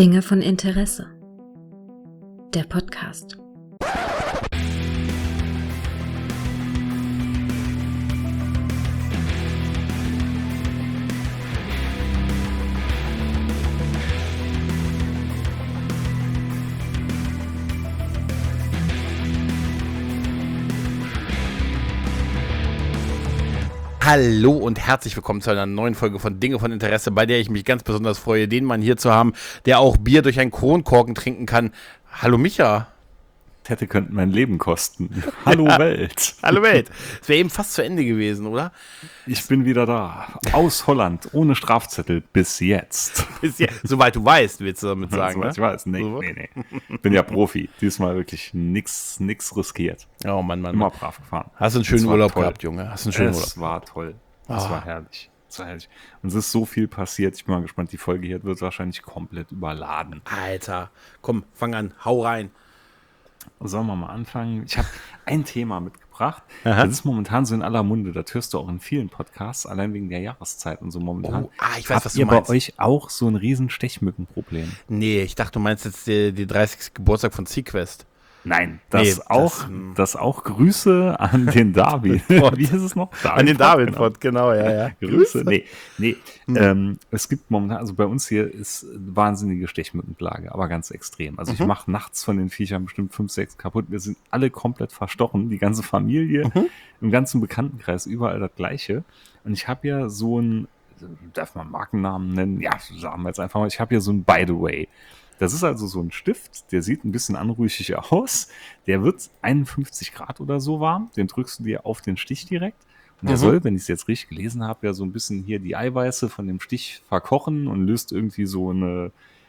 Dinge von Interesse. Der Podcast. Hallo und herzlich willkommen zu einer neuen Folge von Dinge von Interesse, bei der ich mich ganz besonders freue, den Mann hier zu haben, der auch Bier durch einen Kronkorken trinken kann. Hallo Micha. Hätte könnte mein Leben kosten. Hallo Welt. Hallo Welt. Es wäre eben fast zu Ende gewesen, oder? Ich bin wieder da. Aus Holland, ohne Strafzettel, bis jetzt. Soweit du weißt, willst du damit sagen, Soweit ne? ich weiß. Nee. Bin ja Profi. Diesmal wirklich nix riskiert. Oh Mann. Immer brav gefahren. Hast du einen schönen Urlaub gehabt, Junge? Es war toll. Es war herrlich. Und es ist so viel passiert. Ich bin mal gespannt. Die Folge hier wird wahrscheinlich komplett überladen. Alter, komm, fang an, hau rein. Sollen wir mal anfangen? Ich habe ein Thema mitgebracht. Aha. Das ist momentan so in aller Munde. Das hörst du auch in vielen Podcasts, allein wegen der Jahreszeit und so momentan. Ich weiß, was du Habt ihr meinst. bei euch auch so ein riesen Stechmückenproblem? Nee, ich dachte, du meinst jetzt die 30. Geburtstag von Sequest. Nein, Nee, das auch Grüße an den David. Wie ist es noch? An den David-Pod, genau, ja. Grüße. Nee. Es gibt momentan, also bei uns hier ist wahnsinnige Stechmückenplage, aber ganz extrem. Also ich mache nachts von den Viechern bestimmt 5, 6 kaputt. Wir sind alle komplett verstochen, die ganze Familie, im ganzen Bekanntenkreis, überall das Gleiche. Und ich habe ja so ein, darf man Markennamen nennen? Ja, sagen wir jetzt einfach mal, ich habe ja so ein By the Way. Das ist also so ein Stift, der sieht ein bisschen anrüchig aus. Der wird 51 Grad oder so warm. Den drückst du dir auf den Stich direkt. Und der soll, wenn ich es jetzt richtig gelesen habe, ja so ein bisschen hier die Eiweiße von dem Stich verkochen und löst irgendwie so eine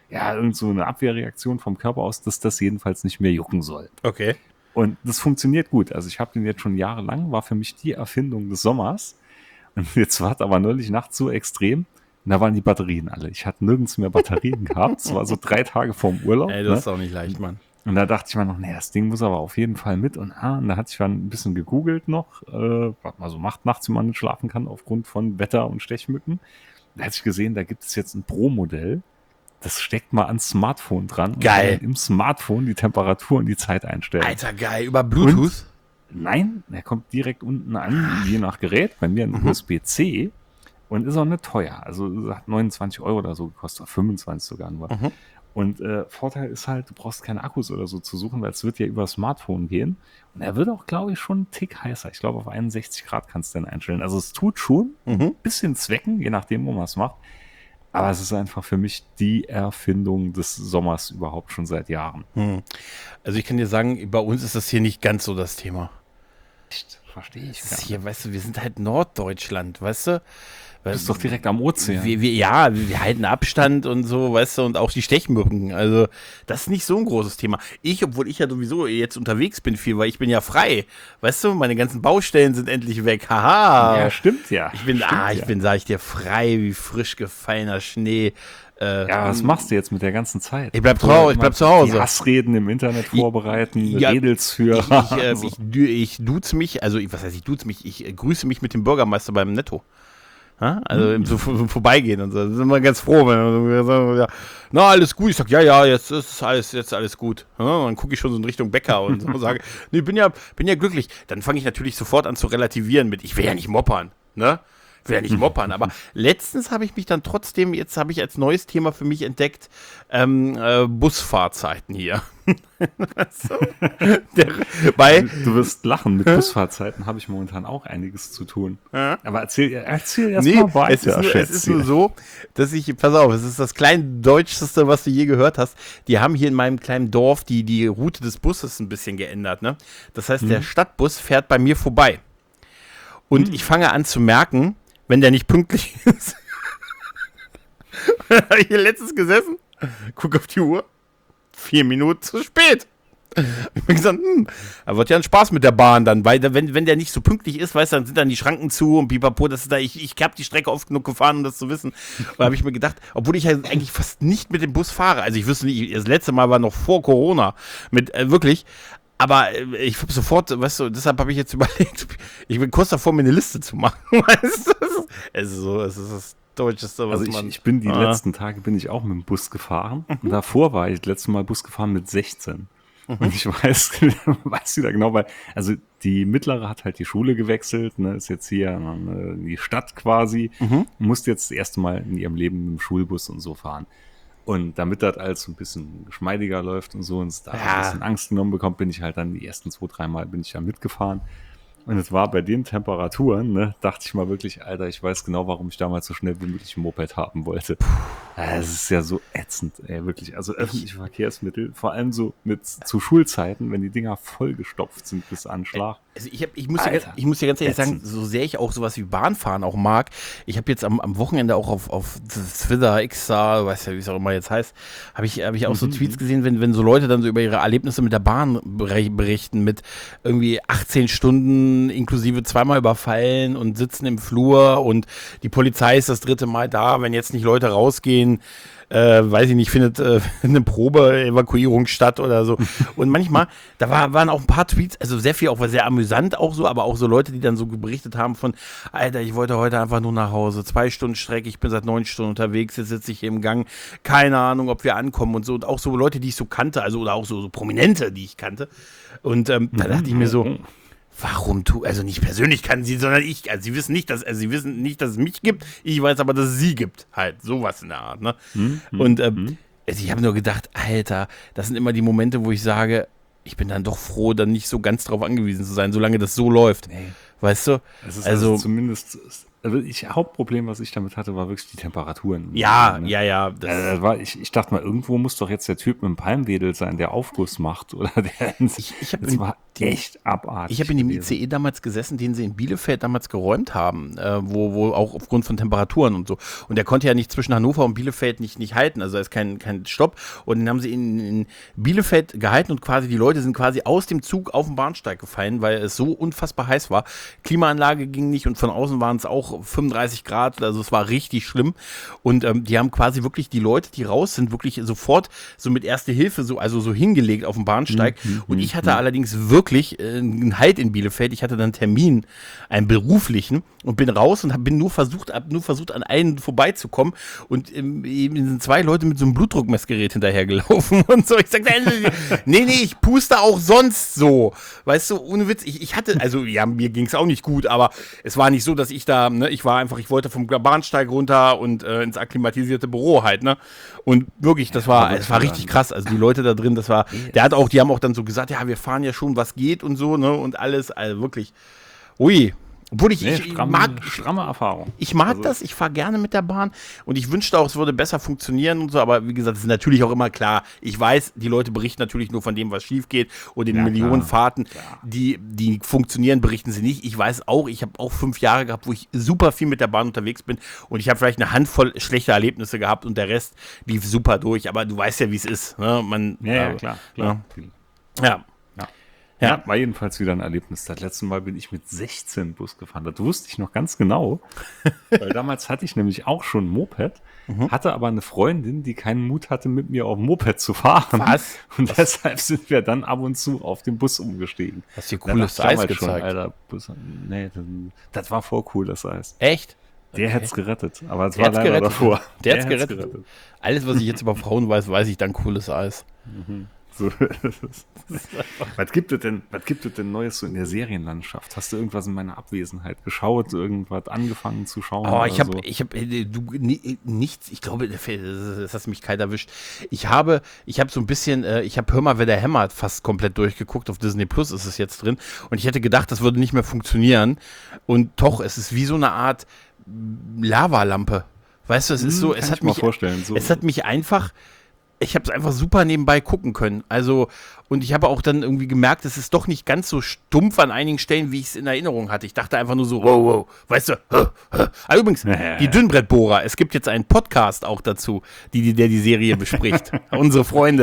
Abwehrreaktion vom Körper aus, dass das jedenfalls nicht mehr jucken soll. Okay. Und das funktioniert gut. Also ich habe den jetzt schon jahrelang, war für mich die Erfindung des Sommers. Und jetzt war es aber neulich nachts so extrem. Und da waren die Batterien alle. Ich hatte nirgends mehr Batterien gehabt. Es war so 3 Tage vorm Urlaub. Ey, das ist auch nicht leicht, Mann. Und da dachte ich mir noch, das Ding muss aber auf jeden Fall mit. Und da hatte ich dann ein bisschen gegoogelt noch, was man so macht nachts, wenn man nicht schlafen kann, aufgrund von Wetter und Stechmücken. Da hatte ich gesehen, da gibt es jetzt ein Pro-Modell. Das steckt mal ans Smartphone dran. Geil. Und kann im Smartphone die Temperatur und die Zeit einstellen. Alter, geil. Über Bluetooth? Nein, der kommt direkt unten an, je nach Gerät. Bei mir ein USB-C. Und ist auch nicht teuer. Also hat 29 € oder so gekostet, oder 25 sogar nur. Und Vorteil ist halt, du brauchst keine Akkus oder so zu suchen, weil es wird ja über Smartphone gehen. Und er wird auch, glaube ich, schon einen Tick heißer. Ich glaube, auf 61 Grad kannst du den einstellen. Also es tut schon ein bisschen zwecken, je nachdem, wo man es macht. Aber es ist einfach für mich die Erfindung des Sommers überhaupt schon seit Jahren. Also ich kann dir sagen, bei uns ist das hier nicht ganz so das Thema. Echt? Verstehe ich. Das ist hier, weißt du, wir sind halt Norddeutschland, weißt du? Du bist doch direkt am Ozean. Wir halten Abstand und so, weißt du, und auch die Stechmücken. Also, das ist nicht so ein großes Thema. Obwohl ich ja sowieso jetzt unterwegs bin viel, weil ich bin ja frei. Weißt du, meine ganzen Baustellen sind endlich weg. Haha. Ja, stimmt ja. Ich bin, sag ich dir, frei wie frisch gefallener Schnee. Was machst du jetzt mit der ganzen Zeit? Ich bleib zu Hause. Die Hassreden im Internet vorbereiten, Redelsführer. Ich duze mich, also was heißt ich duze mich? Ich grüße mich mit dem Bürgermeister beim Netto. Also im Vorbeigehen und so. Da sind wir ganz froh, wenn wir sagen, ja, na, alles gut. Ich sag, ja, jetzt ist alles gut. Dann gucke ich schon so in Richtung Bäcker und so sage, nee, bin ja glücklich. Dann fange ich natürlich sofort an zu relativieren mit, ich will ja nicht moppern, ne? Aber letztens habe ich mich dann trotzdem, jetzt habe ich als neues Thema für mich entdeckt, Busfahrzeiten hier. So. Du wirst lachen, mit Busfahrzeiten habe ich momentan auch einiges zu tun. Aber erzähl erst mal weiter. Es ist nur so, dass pass auf, es ist das kleindeutschste, was du je gehört hast. Die haben hier in meinem kleinen Dorf die Route des Busses ein bisschen geändert, ne? Das heißt, der Stadtbus fährt bei mir vorbei. Und ich fange an zu merken, wenn der nicht pünktlich ist. Habe ich hier letztens gesessen, guck auf die Uhr, 4 Minuten zu spät. Ich bin gesagt, da wird ja ein Spaß mit der Bahn dann, weil wenn der nicht so pünktlich ist, weißt du, dann sind dann die Schranken zu und pipapo, das ist da, ich habe die Strecke oft genug gefahren, um das zu wissen. Und da habe ich mir gedacht, obwohl ich ja eigentlich fast nicht mit dem Bus fahre, also ich wüsste nicht, das letzte Mal war noch vor Corona, wirklich. Aber ich habe sofort, weißt du, deshalb habe ich jetzt überlegt, ich bin kurz davor, mir eine Liste zu machen. Weißt du? Es ist Deutscheste, was Also ich bin die letzten Tage bin ich auch mit dem Bus gefahren. Und davor war ich das letzte Mal Bus gefahren mit 16. Und ich weiß wieder genau, weil, also die Mittlere hat halt die Schule gewechselt, ne, ist jetzt hier in die Stadt quasi, musste jetzt das erste Mal in ihrem Leben mit dem Schulbus und so fahren. Und damit das alles so ein bisschen geschmeidiger läuft und so und es da ein bisschen Angst genommen bekommt, bin ich halt dann die ersten 2-3 Mal bin ich da mitgefahren. Und es war bei den Temperaturen, ne, dachte ich mal wirklich, Alter, ich weiß genau, warum ich damals so schnell wie möglich ein Moped haben wollte. Es ist ja so ätzend, ey, wirklich. Also öffentliche Verkehrsmittel, vor allem so zu Schulzeiten, wenn die Dinger vollgestopft sind bis Anschlag. Also ich muss dir ganz ehrlich sagen, so sehr ich auch sowas wie Bahnfahren auch mag, ich habe jetzt am Wochenende auch auf Twitter, Xar, weiß ja, wie es auch immer jetzt heißt, habe ich auch so Tweets gesehen, wenn so Leute dann so über ihre Erlebnisse mit der Bahn berichten, mit irgendwie 18 Stunden inklusive 2-mal überfallen und sitzen im Flur und die Polizei ist das 3. Mal da, wenn jetzt nicht Leute rausgehen, weiß ich nicht, findet eine Probe-Evakuierung statt oder so. Und manchmal, da waren auch ein paar Tweets, also sehr viel, auch war sehr amüsant auch so, aber auch so Leute, die dann so berichtet haben von, Alter, ich wollte heute einfach nur nach Hause, 2 Stunden Strecke, ich bin seit 9 Stunden unterwegs, jetzt sitze ich hier im Gang, keine Ahnung, ob wir ankommen und so. Und auch so Leute, die ich so kannte, also oder auch so Prominente, die ich kannte. Und da dachte ich mir so, warum also nicht persönlich kannten sie, sondern ich, also sie wissen nicht, dass es mich gibt, ich weiß aber, dass es sie gibt, halt, sowas in der Art, ne? Und also ich habe nur gedacht, Alter, das sind immer die Momente, wo ich sage, ich bin dann doch froh, dann nicht so ganz drauf angewiesen zu sein, solange das so läuft, weißt du? Es ist also zumindest, Hauptproblem, was ich damit hatte, war wirklich die Temperaturen. Ja. Ich dachte mal, irgendwo muss doch jetzt der Typ mit dem Palmwedel sein, der Aufguss macht. Oder das war echt abartig. Ich habe in dem ICE damals gesessen, den sie in Bielefeld damals geräumt haben, wo auch aufgrund von Temperaturen und so. Und der konnte ja nicht zwischen Hannover und Bielefeld nicht halten, also da ist kein Stopp. Und den haben sie in Bielefeld gehalten und quasi die Leute sind quasi aus dem Zug auf den Bahnsteig gefallen, weil es so unfassbar heiß war. Klimaanlage ging nicht und von außen waren es auch 35 Grad, also es war richtig schlimm. Und die haben quasi wirklich die Leute, die raus sind, wirklich sofort so mit Erste Hilfe, so hingelegt auf dem Bahnsteig. Und ich hatte allerdings wirklich einen Halt in Bielefeld. Ich hatte dann einen Termin, einen beruflichen, und bin raus und habe nur versucht, an einen vorbeizukommen. Und eben sind 2 Leute mit so einem Blutdruckmessgerät hinterhergelaufen und so. Ich sagte, nee, ich puste auch sonst so. Weißt du, ohne Witz, ich hatte, also ja, mir ging es auch nicht gut, aber es war nicht so, dass ich da, ne, ich wollte vom Bahnsteig runter und ins akklimatisierte Büro halt, ne? Und wirklich, es war richtig krass. Also die Leute da drin, die haben auch dann so gesagt, ja, wir fahren ja schon, was geht und so, ne? Und alles, also wirklich, ui. Obwohl ich stramme Erfahrung. Ich mag das, ich fahre gerne mit der Bahn und ich wünschte auch, es würde besser funktionieren und so, aber wie gesagt, es ist natürlich auch immer klar, ich weiß, die Leute berichten natürlich nur von dem, was schief geht und in Millionen Fahrten, die funktionieren, berichten sie nicht. Ich weiß auch, ich habe auch 5 Jahre gehabt, wo ich super viel mit der Bahn unterwegs bin und ich habe vielleicht eine Handvoll schlechter Erlebnisse gehabt und der Rest lief super durch, aber du weißt ja, wie es ist. Ne? Klar. Ja. Ja, war jedenfalls wieder ein Erlebnis. Das letzte Mal bin ich mit 16 Bus gefahren. Das wusste ich noch ganz genau. Weil damals hatte ich nämlich auch schon ein Moped, hatte aber eine Freundin, die keinen Mut hatte, mit mir auf dem Moped zu fahren. Was? Und deshalb sind wir dann ab und zu auf den Bus umgestiegen. Hast du cooles Eis gezeigt? Schon, Alter, das war voll cool, das Eis. Echt? Der hätte es gerettet, aber es war leider davor. Der hätte es gerettet. Alles, was ich jetzt über Frauen weiß ich dann cooles Eis. So. Was gibt es denn Neues so in der Serienlandschaft? Hast du irgendwas in meiner Abwesenheit geschaut, irgendwas angefangen zu schauen? Oh, ich habe nichts, ich glaube, das hast mich kalt erwischt. Ich habe so ein bisschen, Hör mal, wer der hämmert, fast komplett durchgeguckt, auf Disney Plus ist es jetzt drin und ich hätte gedacht, das würde nicht mehr funktionieren und doch, es ist wie so eine Art Lavalampe. Weißt du, es ist so, es hat mich einfach, ich habe es einfach super nebenbei gucken können. Also, und ich habe auch dann irgendwie gemerkt, es ist doch nicht ganz so stumpf an einigen Stellen, wie ich es in Erinnerung hatte. Ich dachte einfach nur so, wow, weißt du. Also übrigens, die Dünnbrettbohrer, es gibt jetzt einen Podcast auch dazu, der die Serie bespricht. Unsere Freunde,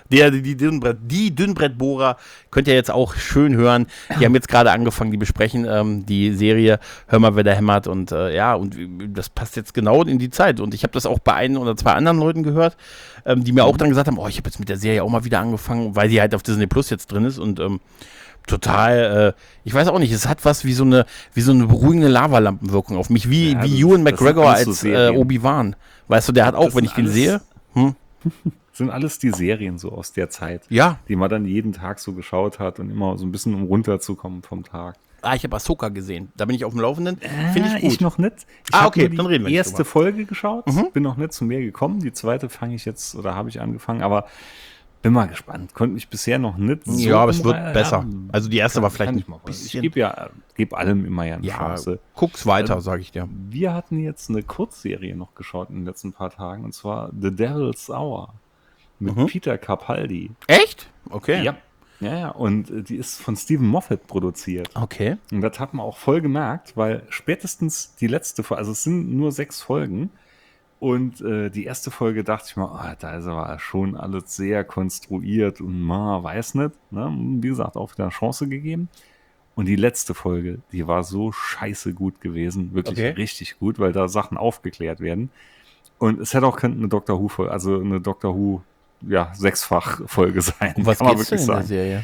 Die Dünnbrettbohrer könnt ihr jetzt auch schön hören. Die haben jetzt gerade angefangen, die besprechen die Serie Hör mal, wer da hämmert. Und und das passt jetzt genau in die Zeit. Und ich habe das auch bei ein oder zwei anderen Leuten gehört, die mir auch dann gesagt haben, ich habe jetzt mit der Serie auch mal wieder angefangen, weil die halt auf Disney Plus jetzt drin ist. Und total, ich weiß auch nicht, es hat was wie so eine beruhigende Lavalampenwirkung auf mich, wie Ewan McGregor als Obi-Wan. Weißt du, der hat auch, wenn ich den sehe. Sind alles die Serien so aus der Zeit, Ja. die man dann jeden Tag so geschaut hat und immer so ein bisschen, um runterzukommen vom Tag. Ich habe Ahsoka gesehen. Da bin ich auf dem Laufenden. Finde ich gut. Ich noch nicht. Ich okay, habe dann reden wir die erste drüber. Folge geschaut, bin noch nicht zu mir gekommen. Die zweite fange ich jetzt, oder habe ich angefangen, aber bin mal gespannt. Konnte mich bisher noch nicht so Ja, aber es wird besser. Also die erste war vielleicht ein bisschen. Ich gebe allem immer ja eine Chance. Guck's weiter, sage ich dir. Wir hatten jetzt eine Kurzserie noch geschaut in den letzten paar Tagen, und zwar The Devil's Hour mit Peter Capaldi. Echt? Okay. Ja, und die ist von Stephen Moffat produziert. Okay. Und das hat man auch voll gemerkt, weil spätestens die letzte Folge, also es sind nur 6 Folgen, und die erste Folge dachte ich mir, da ist aber schon alles sehr konstruiert und man weiß nicht. Ne? Wie gesagt, auch wieder eine Chance gegeben. Und die letzte Folge, die war so scheiße gut gewesen, wirklich richtig gut, weil da Sachen aufgeklärt werden. Und es hätte auch eine Doctor Who-Folge, also eine Doctor Who, 6-fach-Folge sein. Und was geht's denn in der Serie?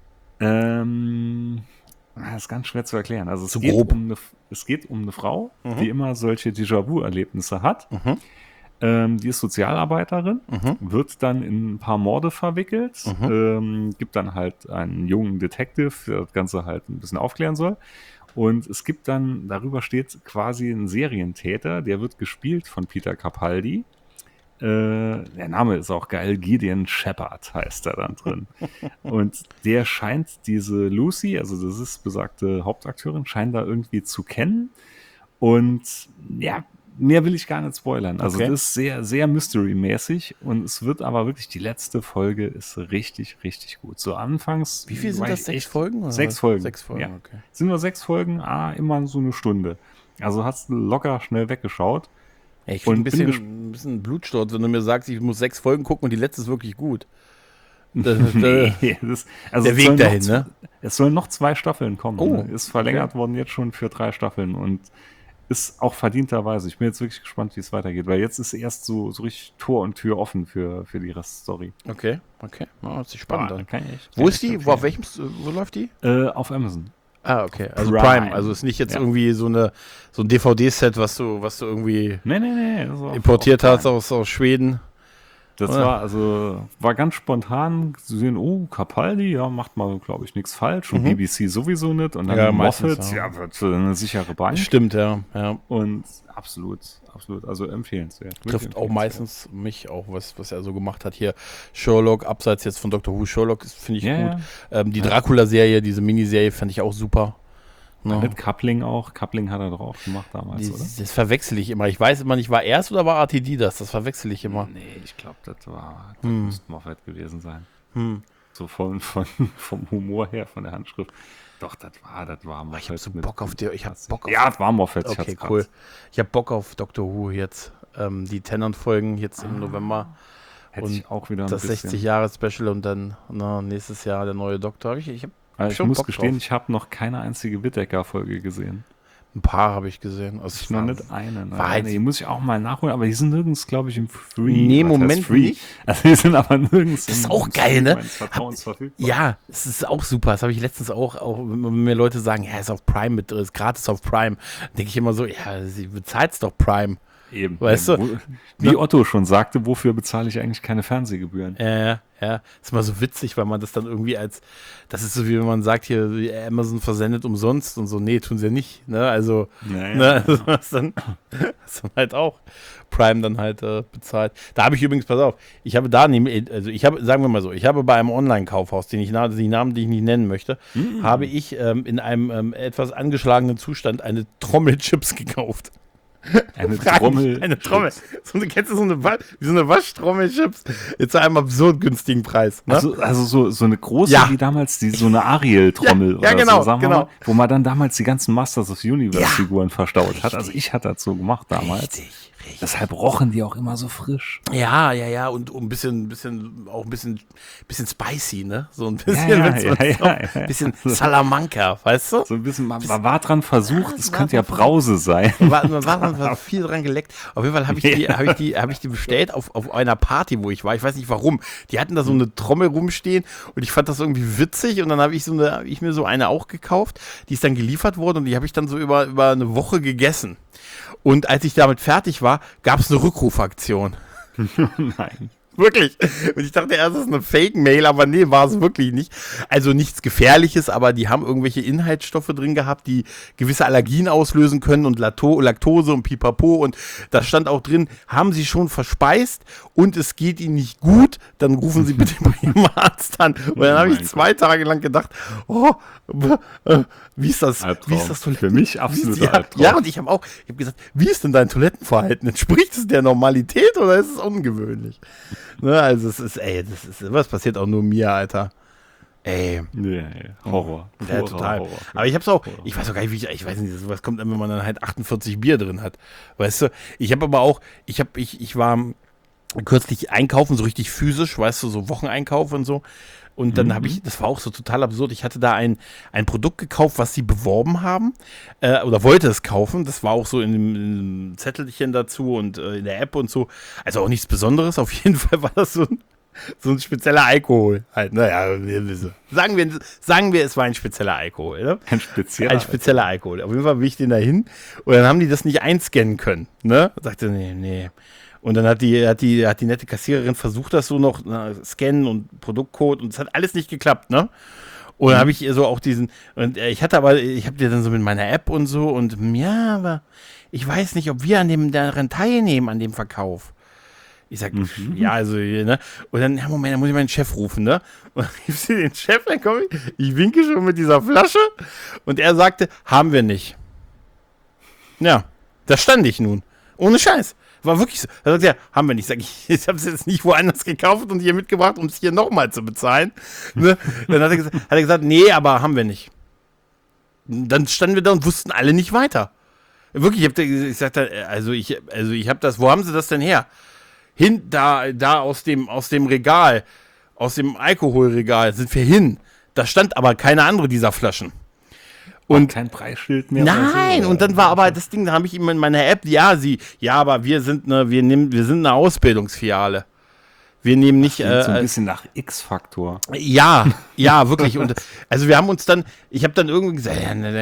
Das ist ganz schwer zu erklären. Also Zu grob. Es geht um eine Frau, die immer solche Déjà-vu-Erlebnisse hat. Die ist Sozialarbeiterin, wird dann in ein paar Morde verwickelt, gibt dann halt einen jungen Detective, der das Ganze halt ein bisschen aufklären soll. Und es gibt dann, darüber steht quasi ein Serientäter, der wird gespielt von Peter Capaldi. Der Name ist auch geil, Gideon Shepard heißt er dann drin. Und der scheint diese Lucy, also das ist besagte Hauptakteurin, scheint da irgendwie zu kennen. Und mehr will ich gar nicht spoilern. Also das ist sehr, sehr Mystery-mäßig, und es wird aber wirklich, die letzte Folge ist richtig, richtig gut. So anfangs. Wie viel sind das? 6 Folgen? Oder 6 Folgen. 6 Folgen, ja. Okay. Es sind nur 6 Folgen, immer so eine Stunde. Also hast du locker schnell weggeschaut. Ich krieg ein bisschen Blutsturz, wenn du mir sagst, ich muss 6 Folgen gucken und die letzte ist wirklich gut. Der Weg dahin, ne? Es sollen noch 2 Staffeln kommen. Oh, ist verlängert worden jetzt schon für 3 Staffeln und ist auch verdienterweise. Ich bin jetzt wirklich gespannt, wie es weitergeht, weil jetzt ist erst so richtig Tor und Tür offen für die Reststory. Okay. Das ist spannend dann. Wo ist die? Wo läuft die? Auf Amazon. Okay. Also Prime. Also ist nicht jetzt irgendwie so ein DVD-Set, was du irgendwie importiert hast aus Schweden. Das war ganz spontan zu sehen, Capaldi, macht mal, glaube ich, nichts falsch. Und BBC sowieso nicht. Und dann Moffat, wird eine sichere Bank. Stimmt, ja. Und absolut, also empfehlenswert. Trifft auch meistens mich auch, was er so gemacht hat hier. Sherlock, abseits jetzt von Dr. Who, Sherlock finde ich gut. Die Dracula-Serie, diese Miniserie, fand ich auch super. No. Mit Coupling auch. Coupling hat er doch auch gemacht damals, oder? Das verwechsel ich immer. Ich weiß immer nicht, war er es oder war RTD das? Das verwechsel ich immer. Nee, ich glaube, das müsste Moffat gewesen sein. So vom Humor her, von der Handschrift. Doch, das war Moffat. Ich habe so Bock auf dir. das war Moffat. Okay, cool. Ich habe Bock auf Dr. Who jetzt. Die Tennant-Folgen jetzt im November. Hätte ich auch wieder ein das 60-Jahre-Special und dann nächstes Jahr der neue Doktor. Ich muss gestehen, ich habe noch keine einzige Whittaker-Folge gesehen. Ein paar habe ich gesehen. Also ich noch nicht eine. Die muss ich auch mal nachholen, aber die sind nirgends, glaube ich, im Free. Nee, Moment nicht. Also die sind aber nirgends. Das ist auch geil, ne? Vertrauensverfügbar. Ja, es ist auch super. Das habe ich letztens auch, wenn mir Leute sagen, ist auf Prime mit drin, ist gratis auf Prime, denke ich immer so, sie bezahlt doch Prime. Eben. Weißt du? Wie Otto schon sagte, wofür bezahle ich eigentlich keine Fernsehgebühren? Ja. Ist mal so witzig, weil man das dann irgendwie das ist so wie wenn man sagt, hier, Amazon versendet umsonst und so, nee, tun sie ja nicht, ne, also, also was dann halt auch Prime dann halt bezahlt. Da habe ich übrigens, pass auf, sagen wir mal so, ich habe bei einem Online-Kaufhaus, die Namen, die ich nicht nennen möchte, habe ich in einem etwas angeschlagenen Zustand eine Trommel Chips gekauft. Eine Trommel. So, kennst du so eine Waschtrommel-Chips? Jetzt zu einem absurd günstigen Preis. Ne? Also so eine große, wie damals, so eine Ariel-Trommel. Genau, mal, wo man dann damals die ganzen Masters of the Universe-Figuren verstaut hat. Also ich hatte das so gemacht damals. Deshalb rochen die auch immer so frisch. Ja, und ein bisschen spicy, ne? So ein bisschen, bisschen Salamanca, weißt du? So ein bisschen, man war dran versucht, es könnte ja Brause sein. Man war viel dran geleckt. Auf jeden Fall habe ich die bestellt auf einer Party, wo ich war. Ich weiß nicht warum. Die hatten da so eine Trommel rumstehen und ich fand das irgendwie witzig und dann habe ich mir so eine auch gekauft. Die ist dann geliefert worden und die habe ich dann so über eine Woche gegessen. Und als ich damit fertig war, gab es eine Rückrufaktion. Nein. Wirklich. Und ich dachte erst, das ist eine Fake-Mail, aber nee, war es wirklich nicht. Also nichts Gefährliches, aber die haben irgendwelche Inhaltsstoffe drin gehabt, die gewisse Allergien auslösen können und Laktose und Pipapo. Und da stand auch drin, haben Sie schon verspeist und es geht Ihnen nicht gut, dann rufen Sie bitte bei Ihrem Arzt an. Und dann habe ich 2 Tage lang gedacht, wie ist das für mich absolut Albtraum. Ja, und ich habe gesagt, wie ist denn dein Toilettenverhalten? Entspricht es der Normalität oder ist es ungewöhnlich? Ne, also was passiert auch nur mir, Alter. Ey. Nee, Horror. Ja, total. Horror. Aber ich hab's auch, ich weiß auch gar nicht, ich weiß nicht, sowas kommt dann, wenn man dann halt 48 Bier drin hat. Weißt du, ich habe aber auch, ich war kürzlich einkaufen, so richtig physisch, weißt du, so Wocheneinkauf und so. Und dann das war auch so total absurd, ich hatte da ein Produkt gekauft, was sie beworben haben, oder wollte es kaufen, das war auch so in dem Zettelchen dazu und in der App und so, also auch nichts Besonderes, auf jeden Fall war das so ein spezieller Alkohol halt, naja, sagen wir, es war ein spezieller Alkohol, ne? Ein spezieller Alkohol, auf jeden Fall bin ich den da hin und dann haben die das nicht einscannen können, ne, sagte, nee. Und dann hat die nette Kassiererin versucht, das so noch scannen und Produktcode und es hat alles nicht geklappt, ne? Und dann habe ich ihr so auch ich habe dir dann so mit meiner App und so und ja, aber ich weiß nicht, ob wir daran teilnehmen, an dem Verkauf. Ich sag, ja, also, ne? Und dann, ja, Moment, dann muss ich meinen Chef rufen, ne? Und dann rief sie den Chef, dann komme ich winke schon mit dieser Flasche und er sagte, haben wir nicht. Ja, da stand ich nun. Ohne Scheiß. War wirklich so. Er sagt, ja, haben wir nicht. Sag ich habe es jetzt nicht woanders gekauft und hier mitgebracht, um es hier nochmal zu bezahlen. Ne? Dann hat er gesagt, nee, aber haben wir nicht. Dann standen wir da und wussten alle nicht weiter. Wirklich, ich sagte, ich habe das, wo haben sie das denn her? Da aus dem Regal, aus dem Alkoholregal sind wir hin. Da stand aber keine andere dieser Flaschen. Und kein Preisschild mehr. Nein, und dann war aber das Ding, da habe ich ihm in meiner App, aber wir sind eine Ausbildungsfiliale. Wir nehmen nicht. So ein bisschen nach X-Faktor. Ja, wirklich. Und also wir haben uns dann, ich habe dann irgendwie gesagt,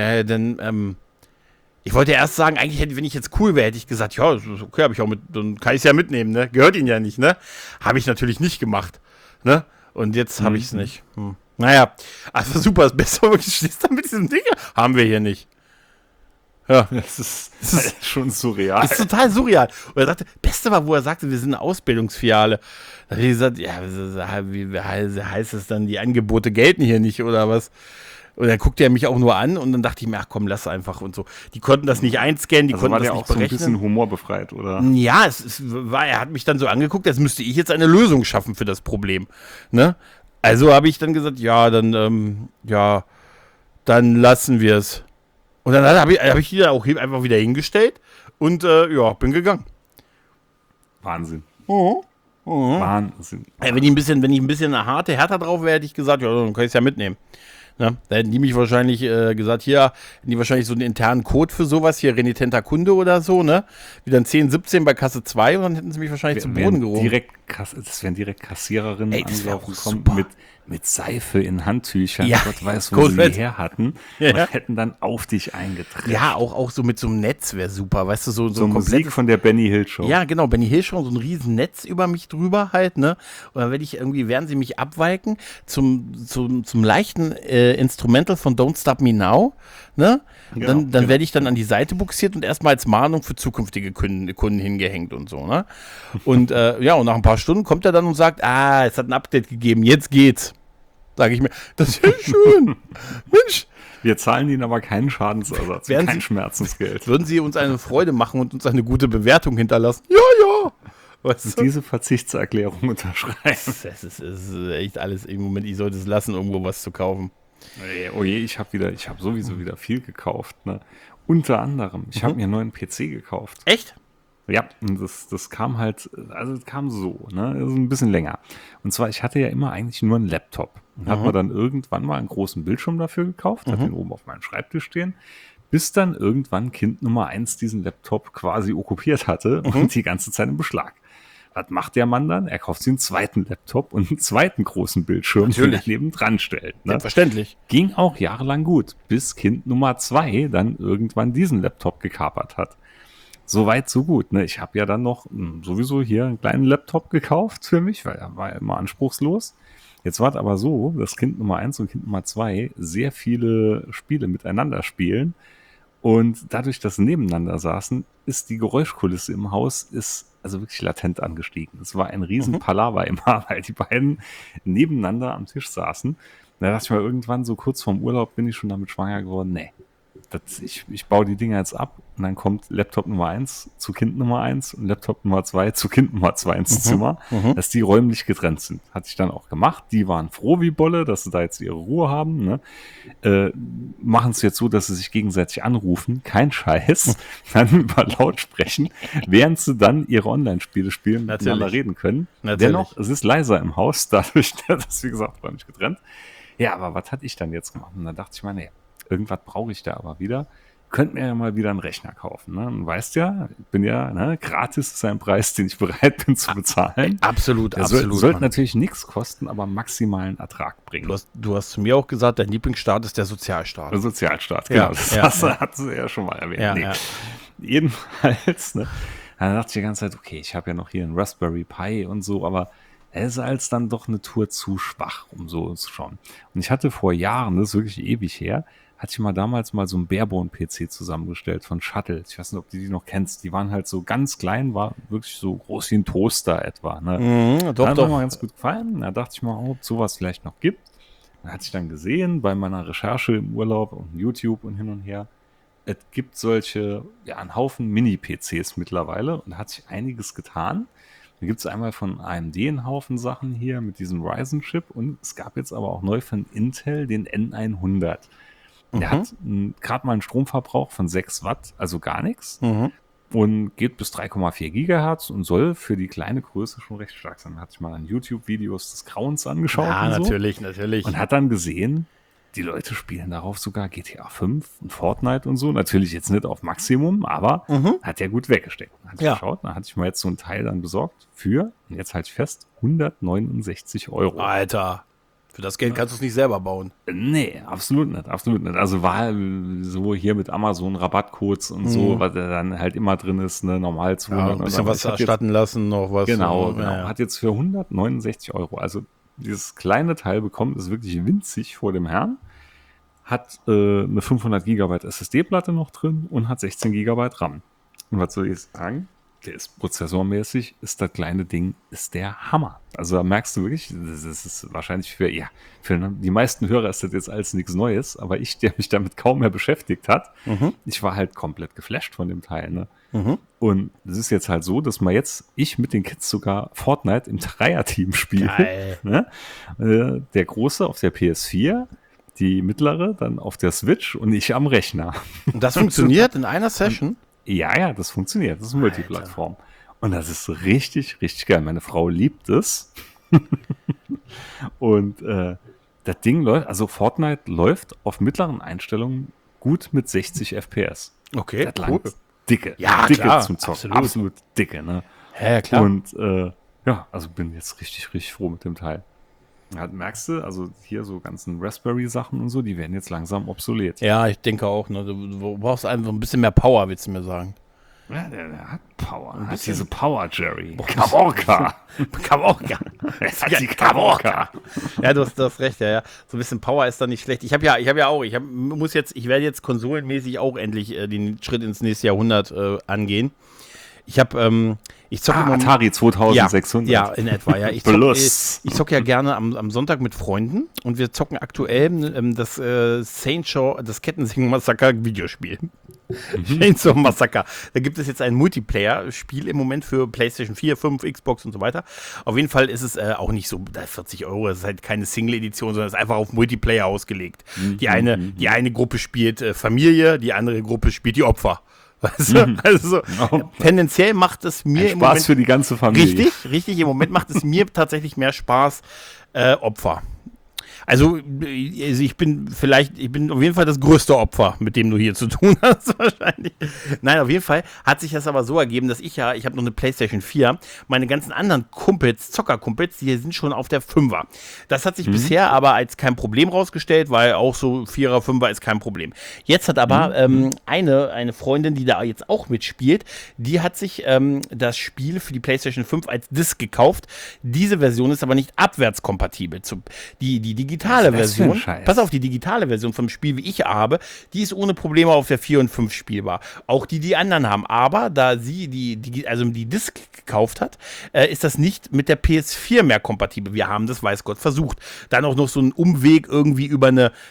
ich wollte erst sagen, eigentlich wenn ich jetzt cool wäre, hätte ich gesagt, ja, okay, habe ich auch dann kann ich es ja mitnehmen, ne? Gehört ihnen ja nicht, ne? Habe ich natürlich nicht gemacht, ne? Und jetzt habe ich es nicht. Naja, also super, das Beste, wirklich stehst da mit diesem Ding, haben wir hier nicht. Ja. Das ist schon surreal. Das ist total surreal. Und er sagte, Beste war, wo er sagte, wir sind eine Ausbildungsfiliale. Da habe ich gesagt, ja, wie heißt es dann, die Angebote gelten hier nicht oder was? Und dann guckte er mich auch nur an und dann dachte ich mir, ach komm, lass einfach und so. Die konnten das nicht einscannen, die konnten das nicht berechnen. So ein bisschen humorbefreit, oder? Ja, er hat mich dann so angeguckt, als müsste ich jetzt eine Lösung schaffen für das Problem. Ne? Also habe ich dann gesagt, ja, dann lassen wir es. Und dann habe ich die da auch einfach wieder hingestellt und bin gegangen. Wahnsinn. Wahnsinn. Wenn ich ein bisschen härter drauf wäre, hätte ich gesagt, ja, dann kann ich es ja mitnehmen. Ja, da hätten die mich wahrscheinlich gesagt, hier, hätten die wahrscheinlich so einen internen Code für sowas, hier renitenter Kunde oder so, ne? Wie dann 10, 17 bei Kasse 2 und dann hätten sie mich wahrscheinlich zu Boden gehoben. Das wären direkt Kassiererinnen angelaufen kommen mit Seife in Handtüchern, ja, Gott weiß, wo sie die her hatten, und hätten dann auf dich eingetreten. Ja, auch so mit so einem Netz wäre super, weißt du, so Musik von der Benny Hill Show. Ja, genau, Benny Hill Show, so ein riesen Netz über mich drüber halt, ne? Und dann werden sie mich abweiken zum leichten Instrumental von Don't Stop Me Now, ne? Dann werde ich dann an die Seite buxiert und erstmal als Mahnung für zukünftige Kunden hingehängt und so, ne? Und und nach ein paar Stunden kommt er dann und sagt, es hat ein Update gegeben, jetzt geht's. Sage ich mir, das ist ja schön. Mensch. Wir zahlen ihnen aber keinen Schadensersatz, kein Schmerzensgeld. Würden sie uns eine Freude machen und uns eine gute Bewertung hinterlassen? Ja. Weißt du? Diese Verzichtserklärung unterschreiben. Das ist echt alles im Moment, ich sollte es lassen, irgendwo was zu kaufen. Oh je, ich habe sowieso wieder viel gekauft. Ne? Unter anderem, ich habe mir einen neuen PC gekauft. Echt? Ja, und das kam halt, also es kam so, ne, also ein bisschen länger. Und zwar, ich hatte ja immer eigentlich nur einen Laptop. Und habe mir dann irgendwann mal einen großen Bildschirm dafür gekauft, hatte den oben auf meinem Schreibtisch stehen, bis dann irgendwann Kind Nummer 1 diesen Laptop quasi okkupiert hatte und die ganze Zeit im Beschlag. Was macht der Mann dann? Er kauft sich einen zweiten Laptop und einen zweiten großen Bildschirm, den er nebendran stellt. Ne? Selbstverständlich. Ging auch jahrelang gut, bis Kind Nummer 2 dann irgendwann diesen Laptop gekapert hat. So weit, so gut. Ne? Ich habe ja dann noch sowieso hier einen kleinen Laptop gekauft für mich, weil er war ja immer anspruchslos. Jetzt war es aber so, dass Kind Nummer 1 und Kind Nummer 2 sehr viele Spiele miteinander spielen. Und dadurch, dass sie nebeneinander saßen, ist die Geräuschkulisse im Haus also wirklich latent angestiegen. Es war ein riesen Palaver immer, weil die beiden nebeneinander am Tisch saßen. Da dachte ich mal, irgendwann so kurz vorm Urlaub bin ich schon damit schwanger geworden. Nee, ich baue die Dinger jetzt ab und dann kommt Laptop Nummer 1 zu Kind Nummer 1 und Laptop Nummer 2 zu Kind Nummer 2 ins Zimmer, dass die räumlich getrennt sind. Hatte ich dann auch gemacht. Die waren froh wie Bolle, dass sie da jetzt ihre Ruhe haben. Ne? Machen es jetzt so, dass sie sich gegenseitig anrufen, kein Scheiß, dann über laut sprechen, während sie dann ihre Online-Spiele spielen, miteinander reden können. Dennoch, es ist leiser im Haus, dadurch, dass, wie gesagt, räumlich getrennt. Ja, aber was hatte ich dann jetzt gemacht? Und dann dachte ich mir, nee, irgendwas brauche ich da aber wieder. Könnt mir ja mal wieder einen Rechner kaufen. Ne? Und weißt ja, ich bin ja, ne, gratis ist ein Preis, den ich bereit bin zu bezahlen. Absolut, Der sollte natürlich nichts kosten, aber maximalen Ertrag bringen. Du hast zu mir auch gesagt, dein Lieblingsstaat ist der Sozialstaat. Der Sozialstaat, genau. Das hat sie ja schon mal erwähnt. Ja, nee. ja. Jedenfalls, ne, dann dachte ich die ganze Zeit, okay, ich habe ja noch hier einen Raspberry Pi und so, aber es ist als dann doch eine Tour zu schwach, um so zu schauen. Und ich hatte vor Jahren, das ist wirklich ewig her, hatte ich damals mal so einen Barebone-PC zusammengestellt von Shuttle. Ich weiß nicht, ob du die noch kennst. Die waren halt so ganz klein, war wirklich so groß wie ein Toaster etwa. Ne? Doch. Hat mir mal ganz gut gefallen. Da dachte ich mal, ob es sowas vielleicht noch gibt. Dann hatte ich dann gesehen bei meiner Recherche im Urlaub und YouTube und hin und her, es gibt solche, ja, einen Haufen Mini-PCs mittlerweile und da hat sich einiges getan. Da gibt es einmal von AMD einen Haufen Sachen hier mit diesem Ryzen-Chip und es gab jetzt aber auch neu von Intel den N100. Der hat gerade mal einen Stromverbrauch von 6 Watt, also gar nichts. Und geht bis 3,4 Gigahertz und soll für die kleine Größe schon recht stark sein. Da hat sich mal an YouTube-Videos des Grauens angeschaut. Ja, und so. natürlich. Und hat dann gesehen, die Leute spielen darauf sogar GTA 5 und Fortnite und so. Natürlich jetzt nicht auf Maximum, aber hat ja gut weggesteckt. Hat geschaut, dann hatte ich mir jetzt so ein Teil dann besorgt für, und jetzt halte ich fest, 169 €. Alter, für das Geld kannst du es nicht selber bauen. Nee, absolut nicht. Also war so hier mit Amazon Rabattcodes und so, was dann halt immer drin ist, ne, normal 200. Ja, ein bisschen was erstatten lassen, noch was. Genau. Ja. Hat jetzt für 169 €. Also dieses kleine Teil bekommt, ist wirklich winzig vor dem Herrn. Hat eine 500 GB SSD-Platte noch drin und hat 16 GB RAM. Und was soll ich sagen? Der ist prozessormäßig, ist das kleine Ding, ist der Hammer. Also da merkst du wirklich, das ist wahrscheinlich für die meisten Hörer ist das jetzt alles nichts Neues, aber ich, der mich damit kaum mehr beschäftigt hat, ich war halt komplett geflasht von dem Teil. Ne? Und es ist jetzt halt so, dass ich mit den Kids sogar Fortnite im Dreier-Team spiele. Geil. Ne? Der Große auf der PS4, die mittlere dann auf der Switch und ich am Rechner. Und das funktioniert in einer Session? Ja, das funktioniert. Das ist Multiplattform. Und das ist richtig, richtig geil. Meine Frau liebt es. Und das Ding läuft, also Fortnite läuft auf mittleren Einstellungen gut mit 60 FPS. Okay, das cool. Dicke. Ja, dicke klar, zum Zocken. absolut. Absolut dicke, ne? Ja, klar. Und also bin jetzt richtig, richtig froh mit dem Teil. Ja, merkst du, also hier so ganzen Raspberry-Sachen und so, die werden jetzt langsam obsolet. Ja, ich denke auch. Ne? Du brauchst einfach ein bisschen mehr Power, willst du mir sagen. Ja, der hat Power. Ein Hat bisschen. diese Power, Jerry. Kavorka. Kavorka. Die Kavorka. Ja, du hast recht, ja. So ein bisschen Power ist da nicht schlecht. Ich werde jetzt konsolenmäßig auch endlich den Schritt ins nächste Jahrhundert angehen. Ich zocke Atari 2600. Ja, in etwa, ja. Ich zocke ja gerne am Sonntag mit Freunden und wir zocken aktuell das Saints-Row, das Kettensägen-Massaker-Videospiel. Saints-Row Massacre. Da gibt es jetzt ein Multiplayer-Spiel im Moment für PlayStation 4, 5, Xbox und so weiter. Auf jeden Fall ist es auch nicht so, 40 €, das ist halt keine Single-Edition, sondern es ist einfach auf Multiplayer ausgelegt. Die eine Gruppe spielt Familie, die andere Gruppe spielt die Opfer. Weißt du? Also so, tendenziell macht es mir im Moment für die ganze Familie. Richtig. Im Moment macht es mir tatsächlich mehr Spaß, Opfer. Also ich bin auf jeden Fall das größte Opfer, mit dem du hier zu tun hast, wahrscheinlich. Nein, auf jeden Fall hat sich das aber so ergeben, dass ich habe noch eine PlayStation 4, meine ganzen anderen Kumpels, Zockerkumpels, die sind schon auf der 5er. Das hat sich bisher aber als kein Problem rausgestellt, weil auch so 4er, 5er ist kein Problem. Jetzt hat aber eine Freundin, die da jetzt auch mitspielt, die hat sich das Spiel für die PlayStation 5 als Disc gekauft. Diese Version ist aber nicht abwärtskompatibel. Die digitale Version, pass auf, die digitale Version vom Spiel, wie ich habe, die ist ohne Probleme auf der 4 und 5 spielbar. Auch die anderen haben. Aber da sie die Disc gekauft hat, ist das nicht mit der PS4 mehr kompatibel. Wir haben das, weiß Gott, versucht. Dann auch noch so einen Umweg irgendwie über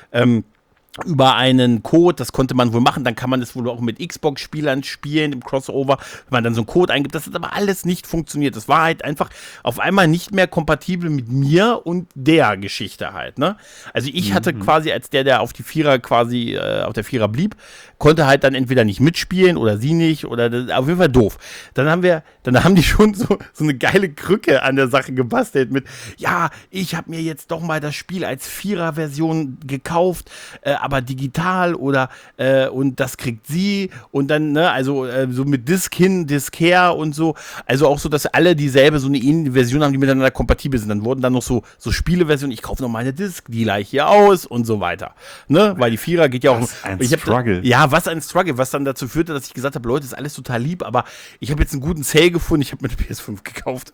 einen Code, das konnte man wohl machen, dann kann man das wohl auch mit Xbox-Spielern spielen, im Crossover, wenn man dann so einen Code eingibt, das hat aber alles nicht funktioniert, das war halt einfach auf einmal nicht mehr kompatibel mit mir und der Geschichte halt, ne? Also ich hatte quasi, als der auf die Vierer quasi, auf der Vierer blieb, konnte halt dann entweder nicht mitspielen oder sie nicht oder auf jeden Fall doof. Dann haben die schon so eine geile Krücke an der Sache gebastelt mit, ja, ich habe mir jetzt doch mal das Spiel als Vierer-Version gekauft, aber digital oder und das kriegt sie und dann, ne, also so mit Disk hin, Disk her und so, also auch so, dass alle dieselbe, so eine ähnliche Version haben, die miteinander kompatibel sind. Dann wurden dann noch so Spieleversionen, ich kaufe noch mal eine Disk, die leihe ich hier aus und so weiter, ne, weil die Vierer geht ja auch, Struggle. Was ein Struggle, was dann dazu führte, dass ich gesagt habe, Leute, ist alles total lieb, aber ich habe jetzt einen guten Sale gefunden, ich habe mir eine PS5 gekauft.